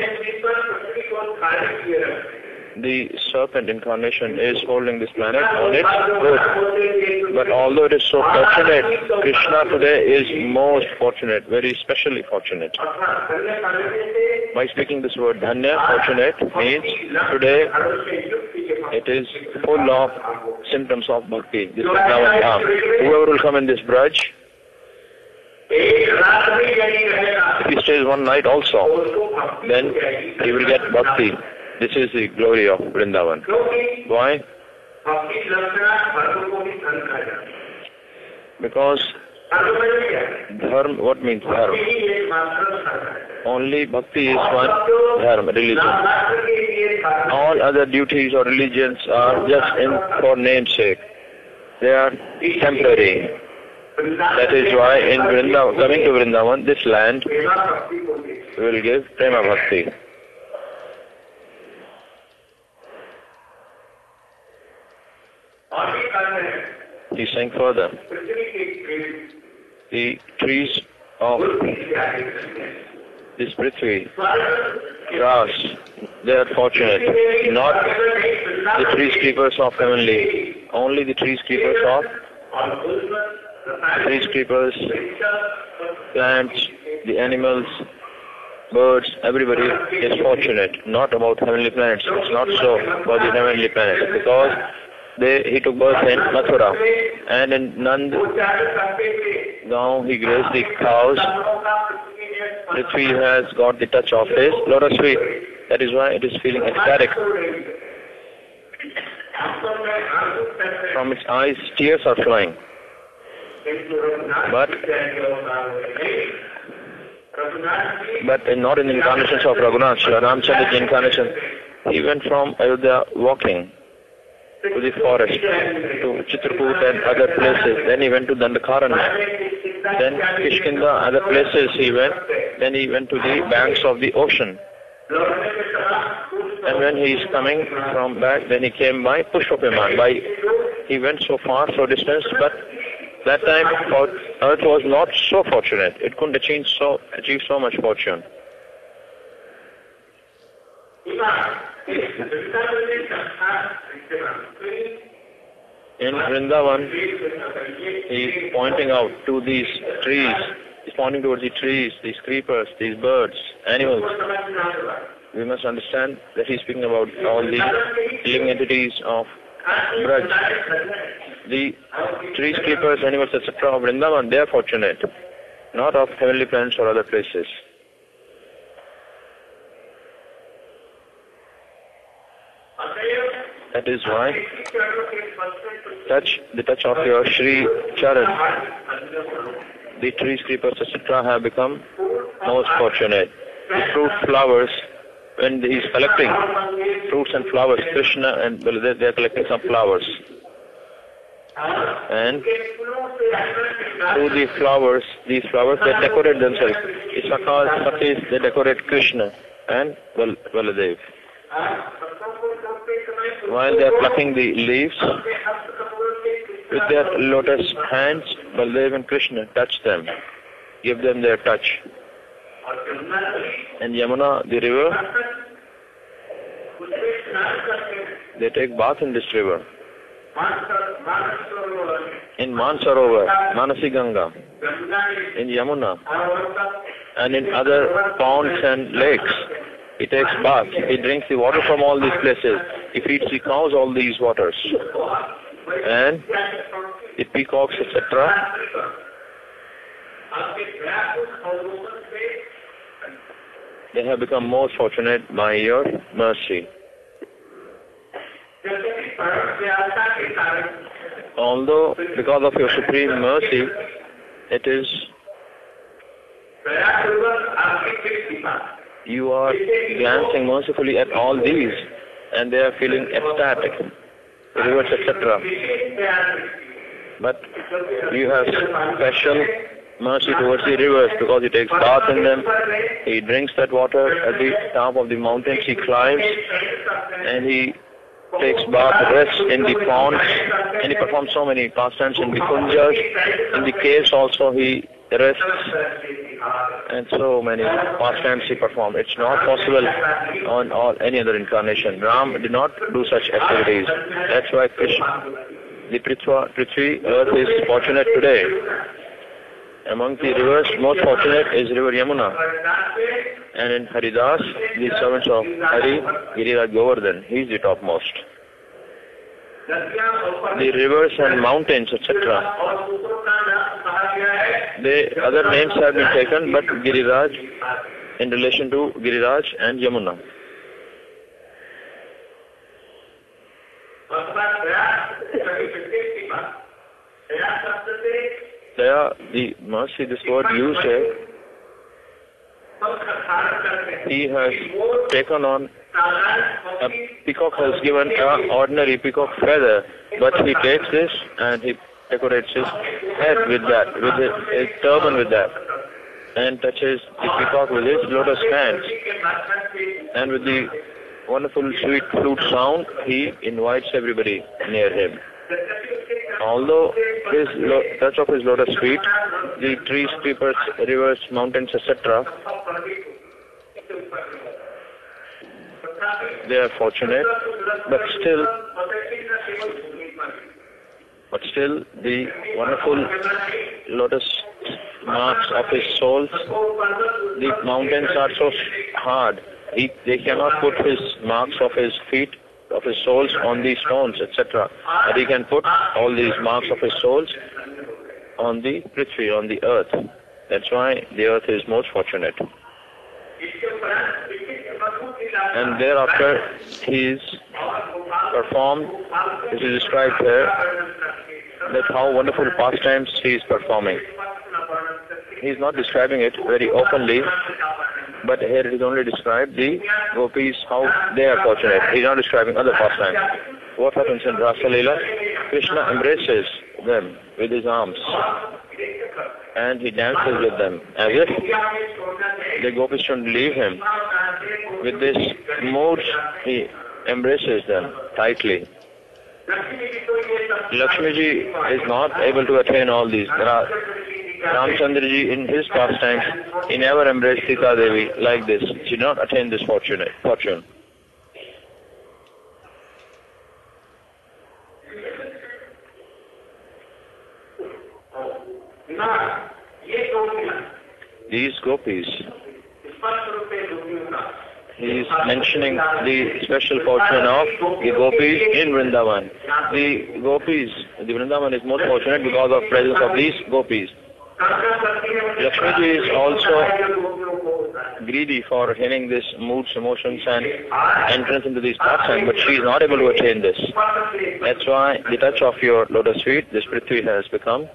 the serpent incarnation, is holding this planet on its hood. But although it is so fortunate, Krishna today is most fortunate, very specially fortunate. By speaking this word Dhanya, fortunate, means today it is full of symptoms of bhakti. This is Vrindavan Dham. Whoever will come in this Braj, if he stays one night also, then he will get bhakti. This is the glory of Vrindavan. Why? Because dharma, what means dharma? Only bhakti is one dharma, religion. All other duties or religions are just in for name's sake. They are temporary. That is why in Vrindavan, coming to Vrindavan, this land will give prema bhakti. He sang further. The trees of this Prithvi, grass, they are fortunate. Not the trees creepers of heavenly, only the trees creepers of trees creepers, plants, the animals, birds, everybody is fortunate. Not about heavenly planets. It's not so for the heavenly planets, because They, he took birth in Mathura, and in Nand Gaon he grazed the cows. Prithvi has got the touch of his lotus feet. That is why it is feeling ecstatic. From its eyes, tears are flowing. But, but not in the incarnations of Raghunath, Shri Ramchandra's incarnation. He went from Ayodhya walking to the forest, to Chitrakoot and other places. Then he went to Dandakaranya. Then Kishkinda, other places he went. Then he went to the banks of the ocean. And when he is coming from back, then he came by Pushpaviman. By he went so far, so distance, but that time Earth was not so fortunate. It couldn't achieve so achieve so much fortune. In Vrindavan, he is pointing out to these trees. He is pointing towards the trees, these creepers, these birds, animals. We must understand that he is speaking about all the living entities of Braj. The trees, creepers, animals, et cetera of Vrindavan, they are fortunate, not of heavenly planets or other places. That is why touch the touch of your Shri Charan, the trees, creepers, et cetera have become most fortunate. The fruit, flowers, when he is collecting fruits and flowers, Krishna and Baladev, they are collecting some flowers. And through the flowers, these flowers, they decorate themselves. The Sakhas, Sakhis, they decorate Krishna and Baladev. While they are plucking the leaves, with their lotus hands, Baladev and Krishna touch them, give them their touch. And Yamuna, the river, they take bath in this river. In Mansarovar, Manasi Ganga, in Yamuna, and in other ponds and lakes, he takes bath. He drinks the water from all these places. He feeds the cows all these waters. And the peacocks, et cetera, they have become most fortunate by your mercy. Although, because of your supreme mercy, it is, you are glancing mercifully at all these, and they are feeling ecstatic, rivers, et cetera. But you have special mercy towards the rivers because he takes bath in them, he drinks that water at the top of the mountains, he climbs, and he takes bath, rests in the ponds, and he performs so many pastimes in the kunjas, in the caves also he rests, and so many pastimes he performed. It's not possible on all, any other incarnation. Ram did not do such activities. That's why Krishna, the Prithva, Prithvi, earth is fortunate today. Among the rivers, most fortunate is river Yamuna. And in Haridas, the servants of Hari, Giriraj Govardhan, he is the topmost. The rivers and mountains, et cetera, the other names have been taken, but Giriraj in relation to Giriraj and Yamuna. Daya, the mercy, this word used here, he has taken on, a peacock has given an ordinary peacock feather, but he takes this and he decorates his head with that, with his, his turban with that, and touches the peacock with his lotus hands. And with the wonderful sweet flute sound, he invites everybody near him. Although his lo- touch of his lotus feet, the trees, creepers, rivers, mountains, et cetera, they are fortunate, but still, but still the wonderful lotus marks of his soul, the mountains are so hard, he, they cannot put his marks of his feet, of his soles on these stones, et cetera. But he can put all these marks of his soles on the Prithvi, on the earth. That's why the earth is most fortunate. And thereafter he is performed, this is described here, that how wonderful pastimes he is performing. He is not describing it very openly, but here it is only described the gopis, how they are fortunate. He is not describing other pastimes. What happens in Rasa Leela? Krishna embraces them with his arms and he dances with them as if the gopis shouldn't leave him. With this mood, he embraces them tightly. Lakshmiji is not able to attain all these. Ramchandraji in his pastimes, he never embraced Sita Devi like this. She did not attain this fortune. fortune. These gopis, he is mentioning the special fortune of the gopis in Vrindavan. The gopis, the Vrindavan is most fortunate because of presence of these gopis. Lakshmiji is also greedy for attaining this moods, emotions and entrance into these pastimes, but she is not able to attain this. That's why the touch of your lotus feet, this Prithvi has become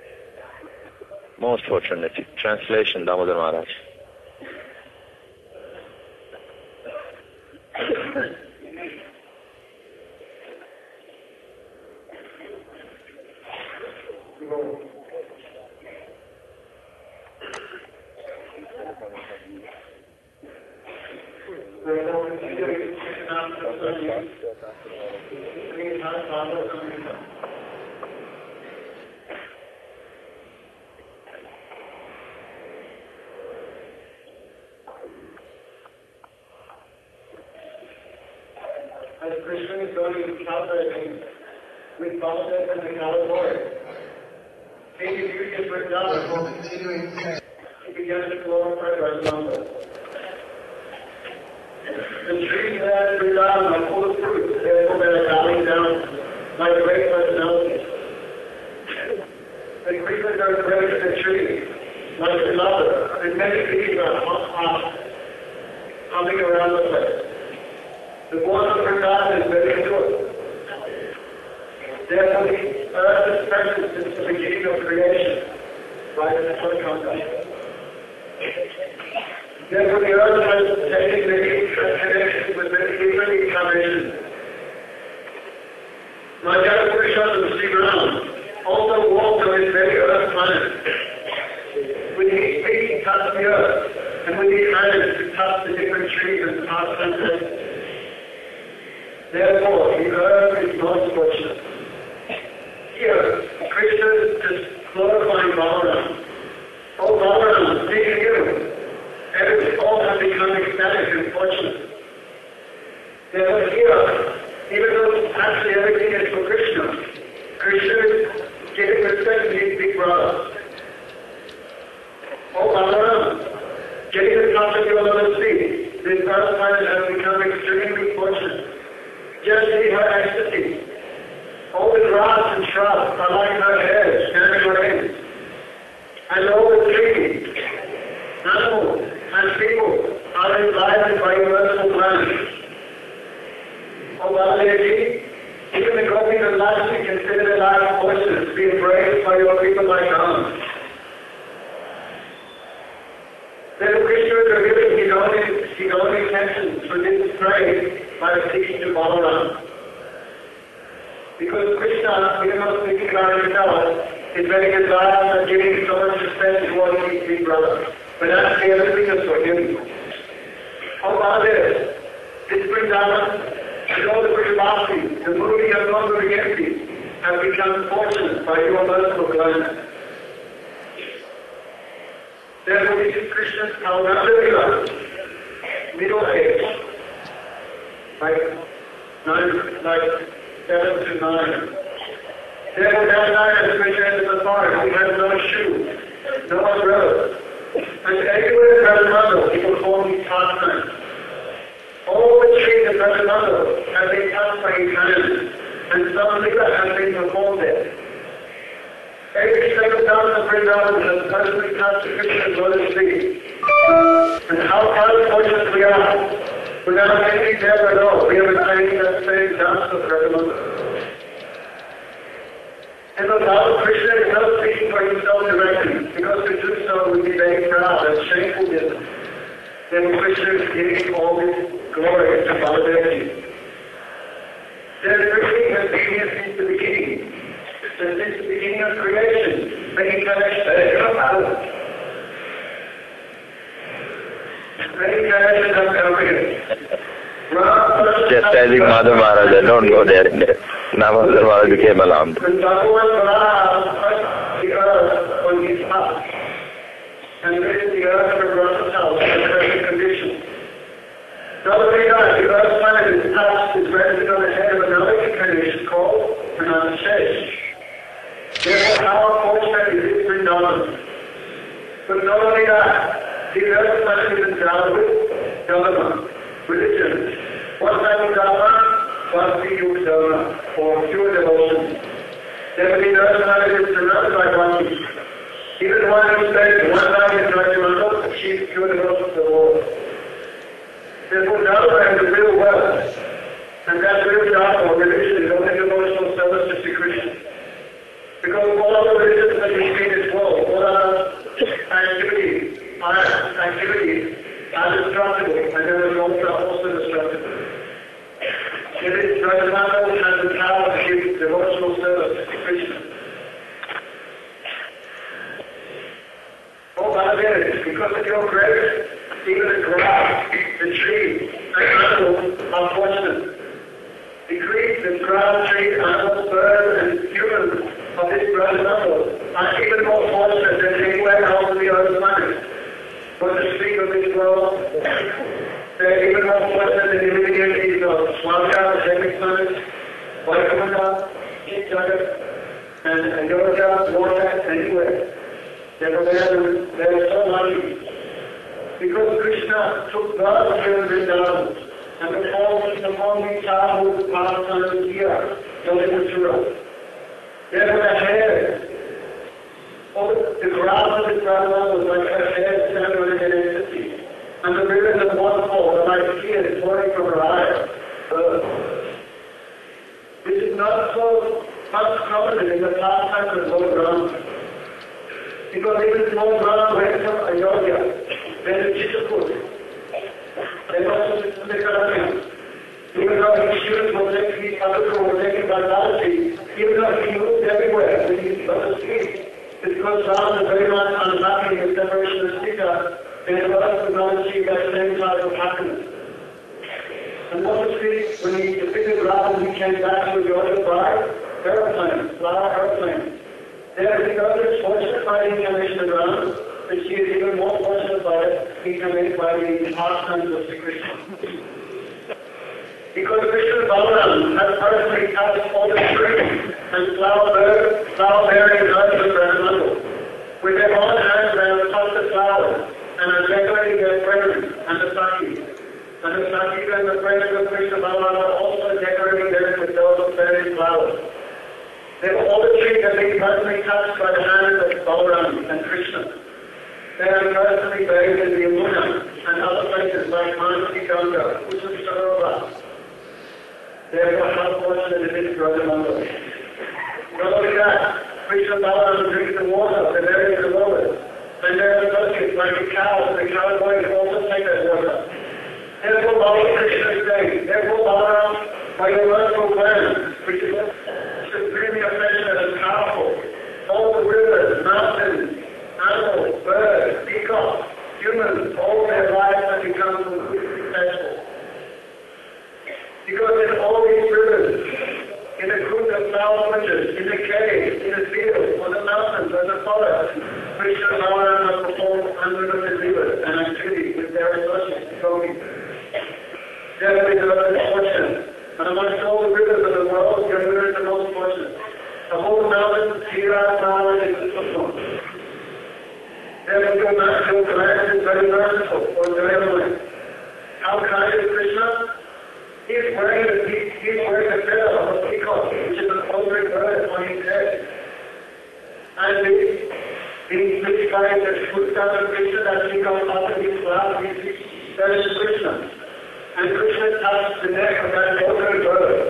most fortunate. Translation, Damodar Maharaj. As Krishna is going to celebrating with Baldev and the God Lord, King of Beauty of Vrindavan, he begins to glorify Rasananda. The trees that Vrindavan are full of fruit, therefore they are bowing down like great personalities. The creepers are great in the tree, like another, and many bees are hot, humming around the place. The voice of Vrindavan is very good. Therefore, the earth is present since the beginning of creation. by the conduct. Therefore, the earth has taken the connection with the human incarnation. My dear Purushottam Sri Ram also walked on this very earth planet. With his feet he touched the earth, and with his hands he touched the different trees and paths and places. Therefore, the earth is not fortunate. Here, Krishna is just glorifying Balaram. Oh Balaram, see you. Every all have become ecstatic and fortunate. Therefore here, even though actually everything is for Krishna, Krishna is giving respect to his big brother. Oh Balaram, getting the touch of your mother's feet, this earth planet has become extremely fortunate. Just see her ecstasy. All the grass and shrubs are like her hair standing her in. And all the trees, animals, and people are enlivened by your merciful plan. Oh Baladevi, even the Gopis and Lakshmi consider their life fortunate to be embraced by your people like ours. Then Krishna is revealing his own, his own intentions for this praise by speaking to Balaram. Because Krishna, even though speaking about himself, is very desirous and giving so much respect towards his big brother. But actually everything is for him. Oh Baladev, this Vrindavan, and all the Vrindavasi, the movie of non-Vriganti, have become fortunate by your merciful glance. Therefore, this is Krishna's Kaunandavila, middle age, like nine, like seven to nine. Therefore, that night as Krishna entered the forest, he had no shoes, no umbrella, and everywhere in Radhamanda, he performed his pastimes. All the trees in Radhamanda have been touched by his hands, and some lila has been performed there. Every single thousand of Vrindavan has personally touched the Krishna's lotus feet. And how unfortunate we are, without anything there at all, we have attained that same dance of Radhamanda. And the Lord Krishna is not speaking for himself directly, because to do so would be very proud and shameful business. Then Krishna is giving all this glory to Baladevi. Then everything has been here since the beginning. Since the beginning of creation, the incarnation of Adam. The incarnation of Adam. Just telling Madhav Maharaj, don't go there. Namasar Maharaj became alarmed. When Bhagavan touched the earth on his heart, and raised the earth from Brahma's house in a perfect condition. Not only that, the earth planet is touched, is rested on the head of another incarnation called Anantashesh. Therefore, how fortunate is this Vrindavan? But not only that, the earth planet is endowed with dharma, religion. What type of dharma? Bhakti Yuga Dharma, or pure devotion. Therefore, the earth planet is surrounded by Bhakti. Even one who says one night in Rajamandal achieves pure devotion to the Lord. Therefore, dharma is the real wealth, and that real dharma or religion is only devotional service to Sri Krishna. Because all other religions that we see in this world, all other activities, are activities are destructible, and there is also, also destructible. It is Rajamandal which has the power to give devotional service to Krishna. Oh, Baladev, because of your grace, even the grass, the trees, and animals are fortunate. The trees, the grass, trees, animals, birds, and humans of this Rajamandal are even more fortunate than anywhere else on the earth planet. For the speak of this world, they're even more fortunate than the living entities of Swarga, the Semic planets, Vaikunta, Jagat, and Yoga, Vortex, anywhere. Therefore, they are, they are so lucky. Because Krishna took birth here in Vrindavan and performed the morning childhood pastimes here, Yoginatura. Therefore, the hair, oh, the grass of the Vrindavan was like her hair standing on the head of the city. And the rivers and waterfalls are like tears pouring from her eyes. Uh, this is not so much common in the pastimes of Lord Rama. Because the even small Ram went from Ayodhya, went to Chitrapur. They must have been the even though he shouldn't protect the other protected by Lalji, even though he moved everywhere when he was the street, because Ram is very much unhappy with separation of Sita, and the rest would not achieve that same type of happiness. And obviously, when he defeated Ram, he came back to Yoga by airplane, flower airplane. There he got this fortunate by the incarnation of Ram, and she is even more fortunate by it, incarnated by the pastimes of Sri Krishna. Because Krishna Balaram has personally touched all the trees and flower flower bearing earth with Brahmananda. With their own hands they have touched the flowers and are decorating their presents and the sakis. And the sakis and the presents of Krishna Balaram are also decorating them with those bearing flowers. They all the trees have been personally touched by the hands of Balaram and Krishna. They are personally buried in the Yamuna and other places like Manasi Ganga, Usam Sarovar. Therefore, how fortunate it is for Brahmananda. Not only that, Krishna Balaram drinks the water, the very the lowest. And there are associates like the cows, the cow boys also take that water. Therefore, Balaram Krishna is saying, therefore Balaram, by your wonderful plan, which is supremely affectionate and powerful, all the rivers, mountains, animals, birds, peacocks, humans, all their lives have become successful. Because in all these rivers, in the group of flower bushes, in the caves, in the fields, on the mountains, on the forest, Krishna Balaram has performed unlimited rivers and activities with their associates, Gopis. Therefore, they are very fortunate. And amongst all the rivers of the world, Yamuna is the most fortunate. The whole mountains, Tira, Nala, and Sukhum. Therefore, your natural command is very merciful or benevolent. How kind is Krishna? He is wearing a, he, he is wearing a feather of a peacock, which is an ordinary bird on his head. And the, the rich guy that shoots out of Krishna, that peacock after his flower, he sees that is Krishna. And Krishna touched the neck of that ordinary bird.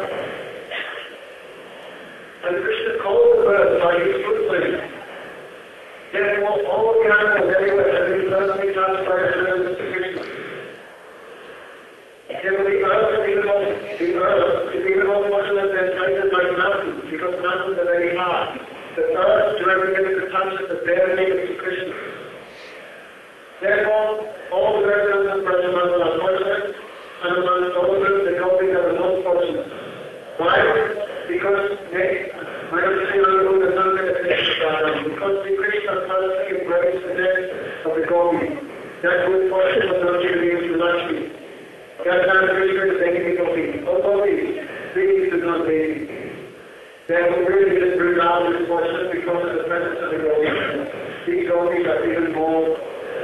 And Krishna calls the bird by his foot flame. Therefore, all the animals everywhere have been personally touched by the hands of Krishna. Therefore, the earth is even more, the earth is even more fortunate than places like mountains, because mountains are very hard. The earth directly gets the touch of the bare nature of Krishna. Therefore, all the residents of Brahmananda are fortunate, and amongst all of them, the Gopis are the most fortunate. Why? Because they, I don't see who the sun is because the Krishna personally embraced the death of the Gopis. That good fortune was not given to Lakshmi. That's not Krishna is taking the Gopis. Oh, Gopis, please do not baby. Therefore, really, this Vrindavan is fortunate because of the presence of the Gopis. These Gopis are even more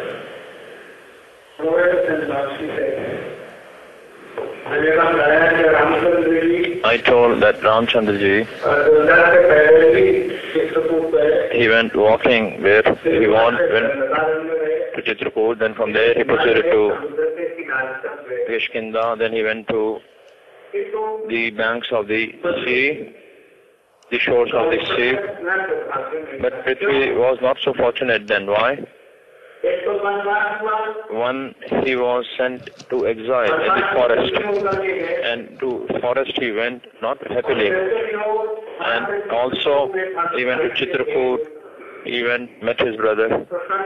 glorious than Lakshmi said. I told that Ramchandraji, he went walking where he went, went to Chitrapur, then from there he proceeded to Kishkinda, then he went to the banks of the sea, the shores of the sea. But Prithvi was not so fortunate then. Why? One, he was sent to exile in the forest, and to forest he went not happily, and also he went to Chitrapur, he went, met his brother.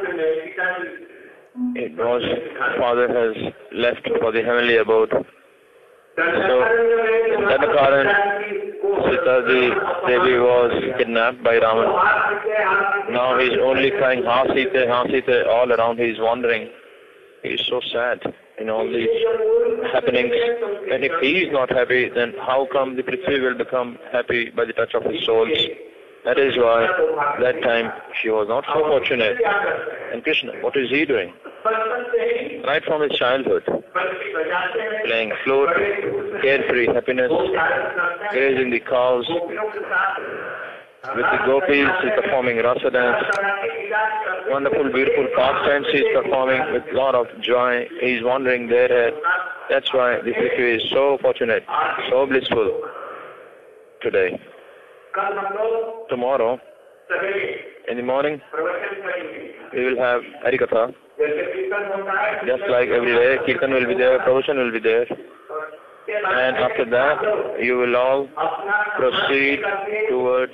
It was, father has left for the heavenly abode. So, Danakaran, Sita Devi was kidnapped by Ravan. Now he is only crying, Ha Sita, Ha Sita, all around he is wandering. He is so sad in all these happenings. And if he is not happy, then how come the Prithvi will become happy by the touch of his souls? That is why that time she was not so fortunate. And Krishna, what is he doing? Right from his childhood, playing flute, carefree happiness, grazing the cows. With the gopis, he is performing rasa dance. Wonderful, beautiful pastimes he is performing with a lot of joy. He is wandering there. That's why the Prithvi is so fortunate, so blissful today. Tomorrow, In the morning, we will have Harikatha. Just like every day, Kirtan will be there, Pravachan will be there. And after that, you will all proceed towards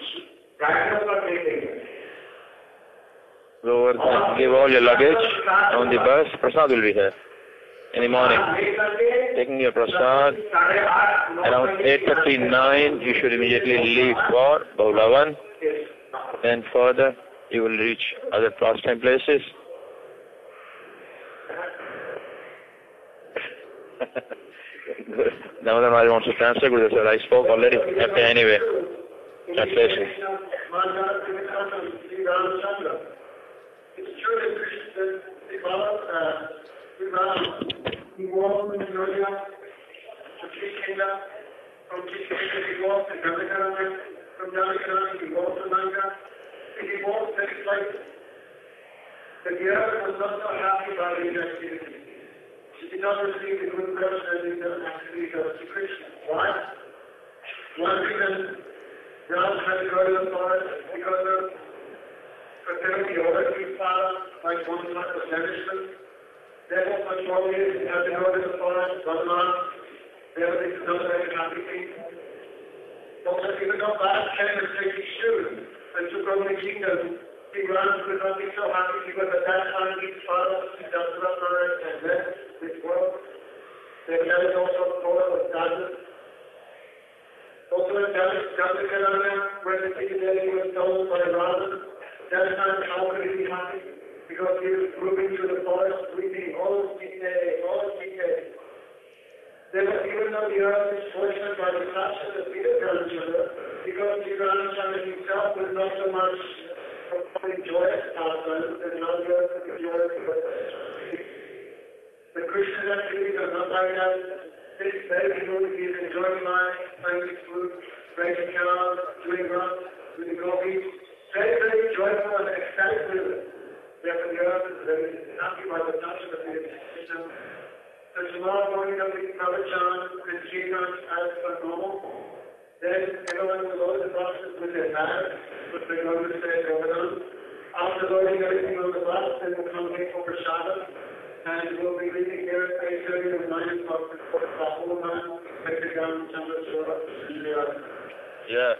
towards give all your luggage on the bus. Prasad will be here in the morning. Taking your prasad, around eight thirty-nine, you should immediately leave for Bahulavan. Then further, you will reach other pastime places. Damodar Maharaj wants to transfer. Guru said, I spoke already. Okay, anyway. Translation. It's true that Krishna, he followed, uh, he walked in India to Kishkinda, from Kishkinda he walked to Namakarana, from Namakarana he walked to Nanga, he walked very slightly. The Guru was not so happy about his activity. He did not receive the good person as he does actually goes to Krishna. Why? One reason, Ram had to go to the forest because of fertility over his father, like one month of nourishment. Therefore, for twelve years, he had to go to the forest, one month. There was no very happy thing. Also, even though Bharat came and took his shoes and took over the kingdom, King Ram could not be so happy because at that time his father, Siddhartha Maharaj, had left this world. Their marriage also followed with Dada. Also in Dada, where the king was told by Ram, that time how could he be happy? Because he was moving through the forest, weeping all day, all day. Then even though the earth is fortunate by the touch of the feet of Ramchandra, because the Ramchandra himself was not so much joyous pastime, and not just the joyous the Krishna's activities are not like that. It's very good. He is enjoying life, playing with food, raising cows, doing runs with the gopis. Very, very joyful and ecstatic with it. Therefore, the earth is very happy by the touch of the feet of Krishna. So tomorrow morning, there will be Pravachan and Kirtan as per normal. Then everyone will load the buses with their bags, which they're going to say Govardhan. After loading everything on the bus, then we'll come here for Prasada. And we'll be leaving here at eight thirty or nine o'clock before the whole man, Pekrigan, Chandrasura, and Yeah.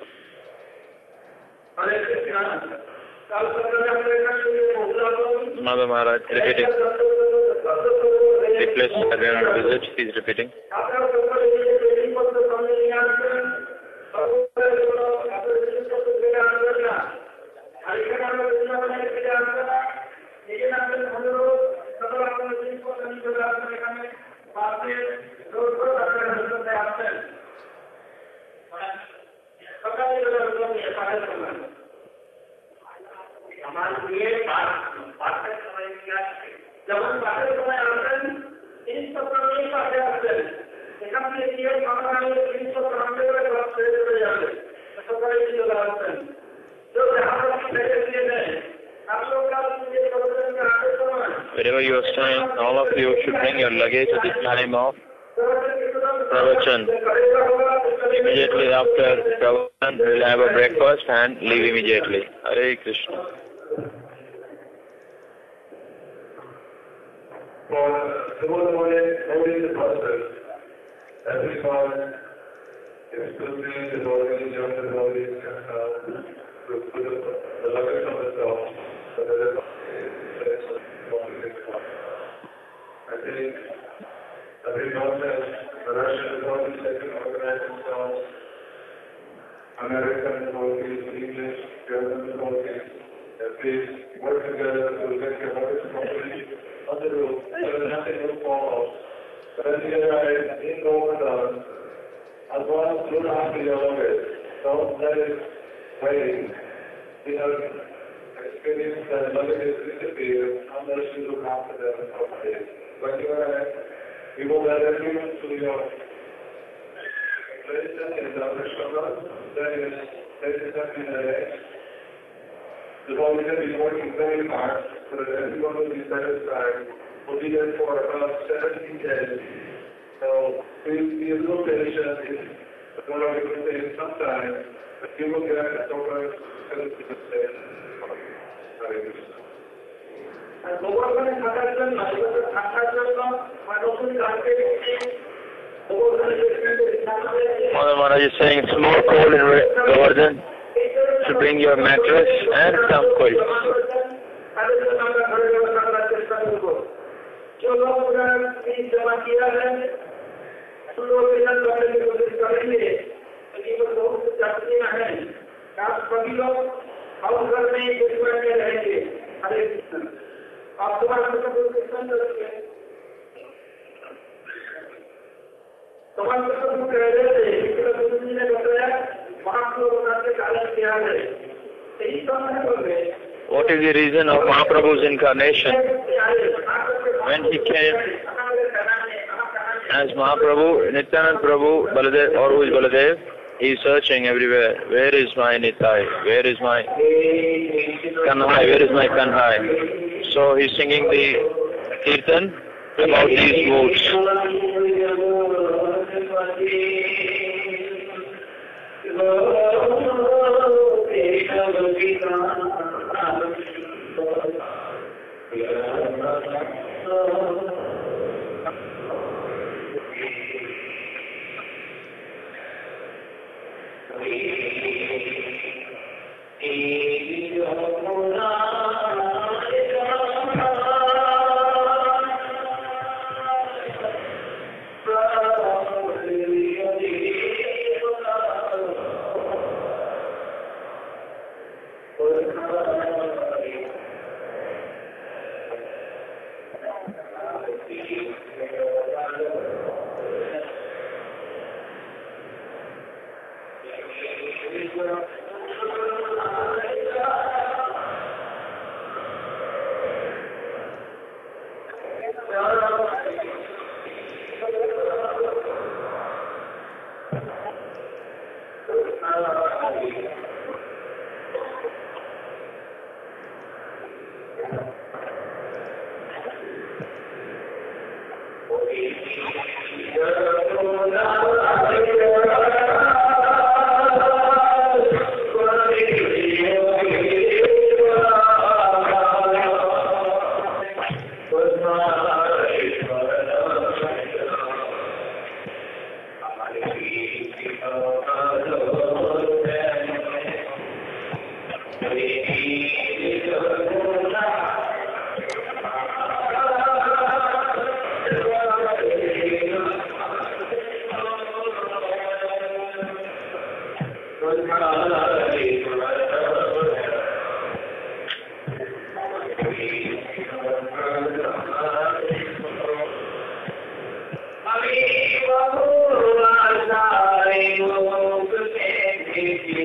Mother Maharaj repeating. The place again on visit, he is repeating. हमारे लिए बात समय क्या जब हम बात समय आते हैं इन सब प्रकार का क्या होता है एकम के लिए हमारे इन सब प्रकार के बात से जुड़े जाते हैं सब का ये जो होता है जो जहां पर मेरे लिए है आप लोग का ये प्रॉब्लम का आते समय Wherever you are staying, all of you should bring your luggage at the time of Pravachan. Immediately after Pravachan, we will have a breakfast and leave immediately. Hare Krishna. For tomorrow morning, holding the process, every morning, it's good to be the body, join the body, to put the luggage on the top, so that it's I think every process, the Russian body second organize themselves, American bodies, English, German bodies, please work together to get your bodies properly on the roof, so that nothing will fall off. But as you arrive in Govardhan, as well as look after your luggage, don't let it wait. You know, experience that luggage disappear unless you look after them properly. When you arrive, we will let everyone to your place in the Rishwara, that is, that is something that is. The body will be working very hard so that everyone will be satisfied. We'll be there for about seventeen days. So please be a little patient. It's one of the things sometimes, but you will get over seventeen days. আর গোবর্ধনে থাকার জন্য থাকার জন্য বা নতুন গানকে Mother Maharaj is saying it's more cold in Govardhan to bring your mattress and some coil. তাদের জন্য আমরা ঘরে ব্যবস্থা করার চেষ্টা করব। जो लोग फीस जमा किया है उन लोगों के साथ करने की कोशिश करेंगे, लेकिन वो बहुत जातियां हैं। आप सभी लोग हाउस घर में एक में रहेंगे। हरे कृष्ण। आप तुम्हारा मतलब कृष्ण रखिए। तुम्हारे मतलब कह रहे थे कि गुरुजी ने बताया वहाँ को बताते कारण क्या है। यही तो मैं बोल रहे। What is the reason of Mahaprabhu's incarnation? When he came as Mahaprabhu, Nityanand Prabhu, Baladev, or who is Baladev, he is searching everywhere. Where is my Nitai? Where is my Kanhai? Where is my Kanhai? So he is singing the Kirtan about these words.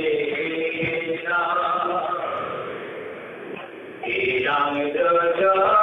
Ram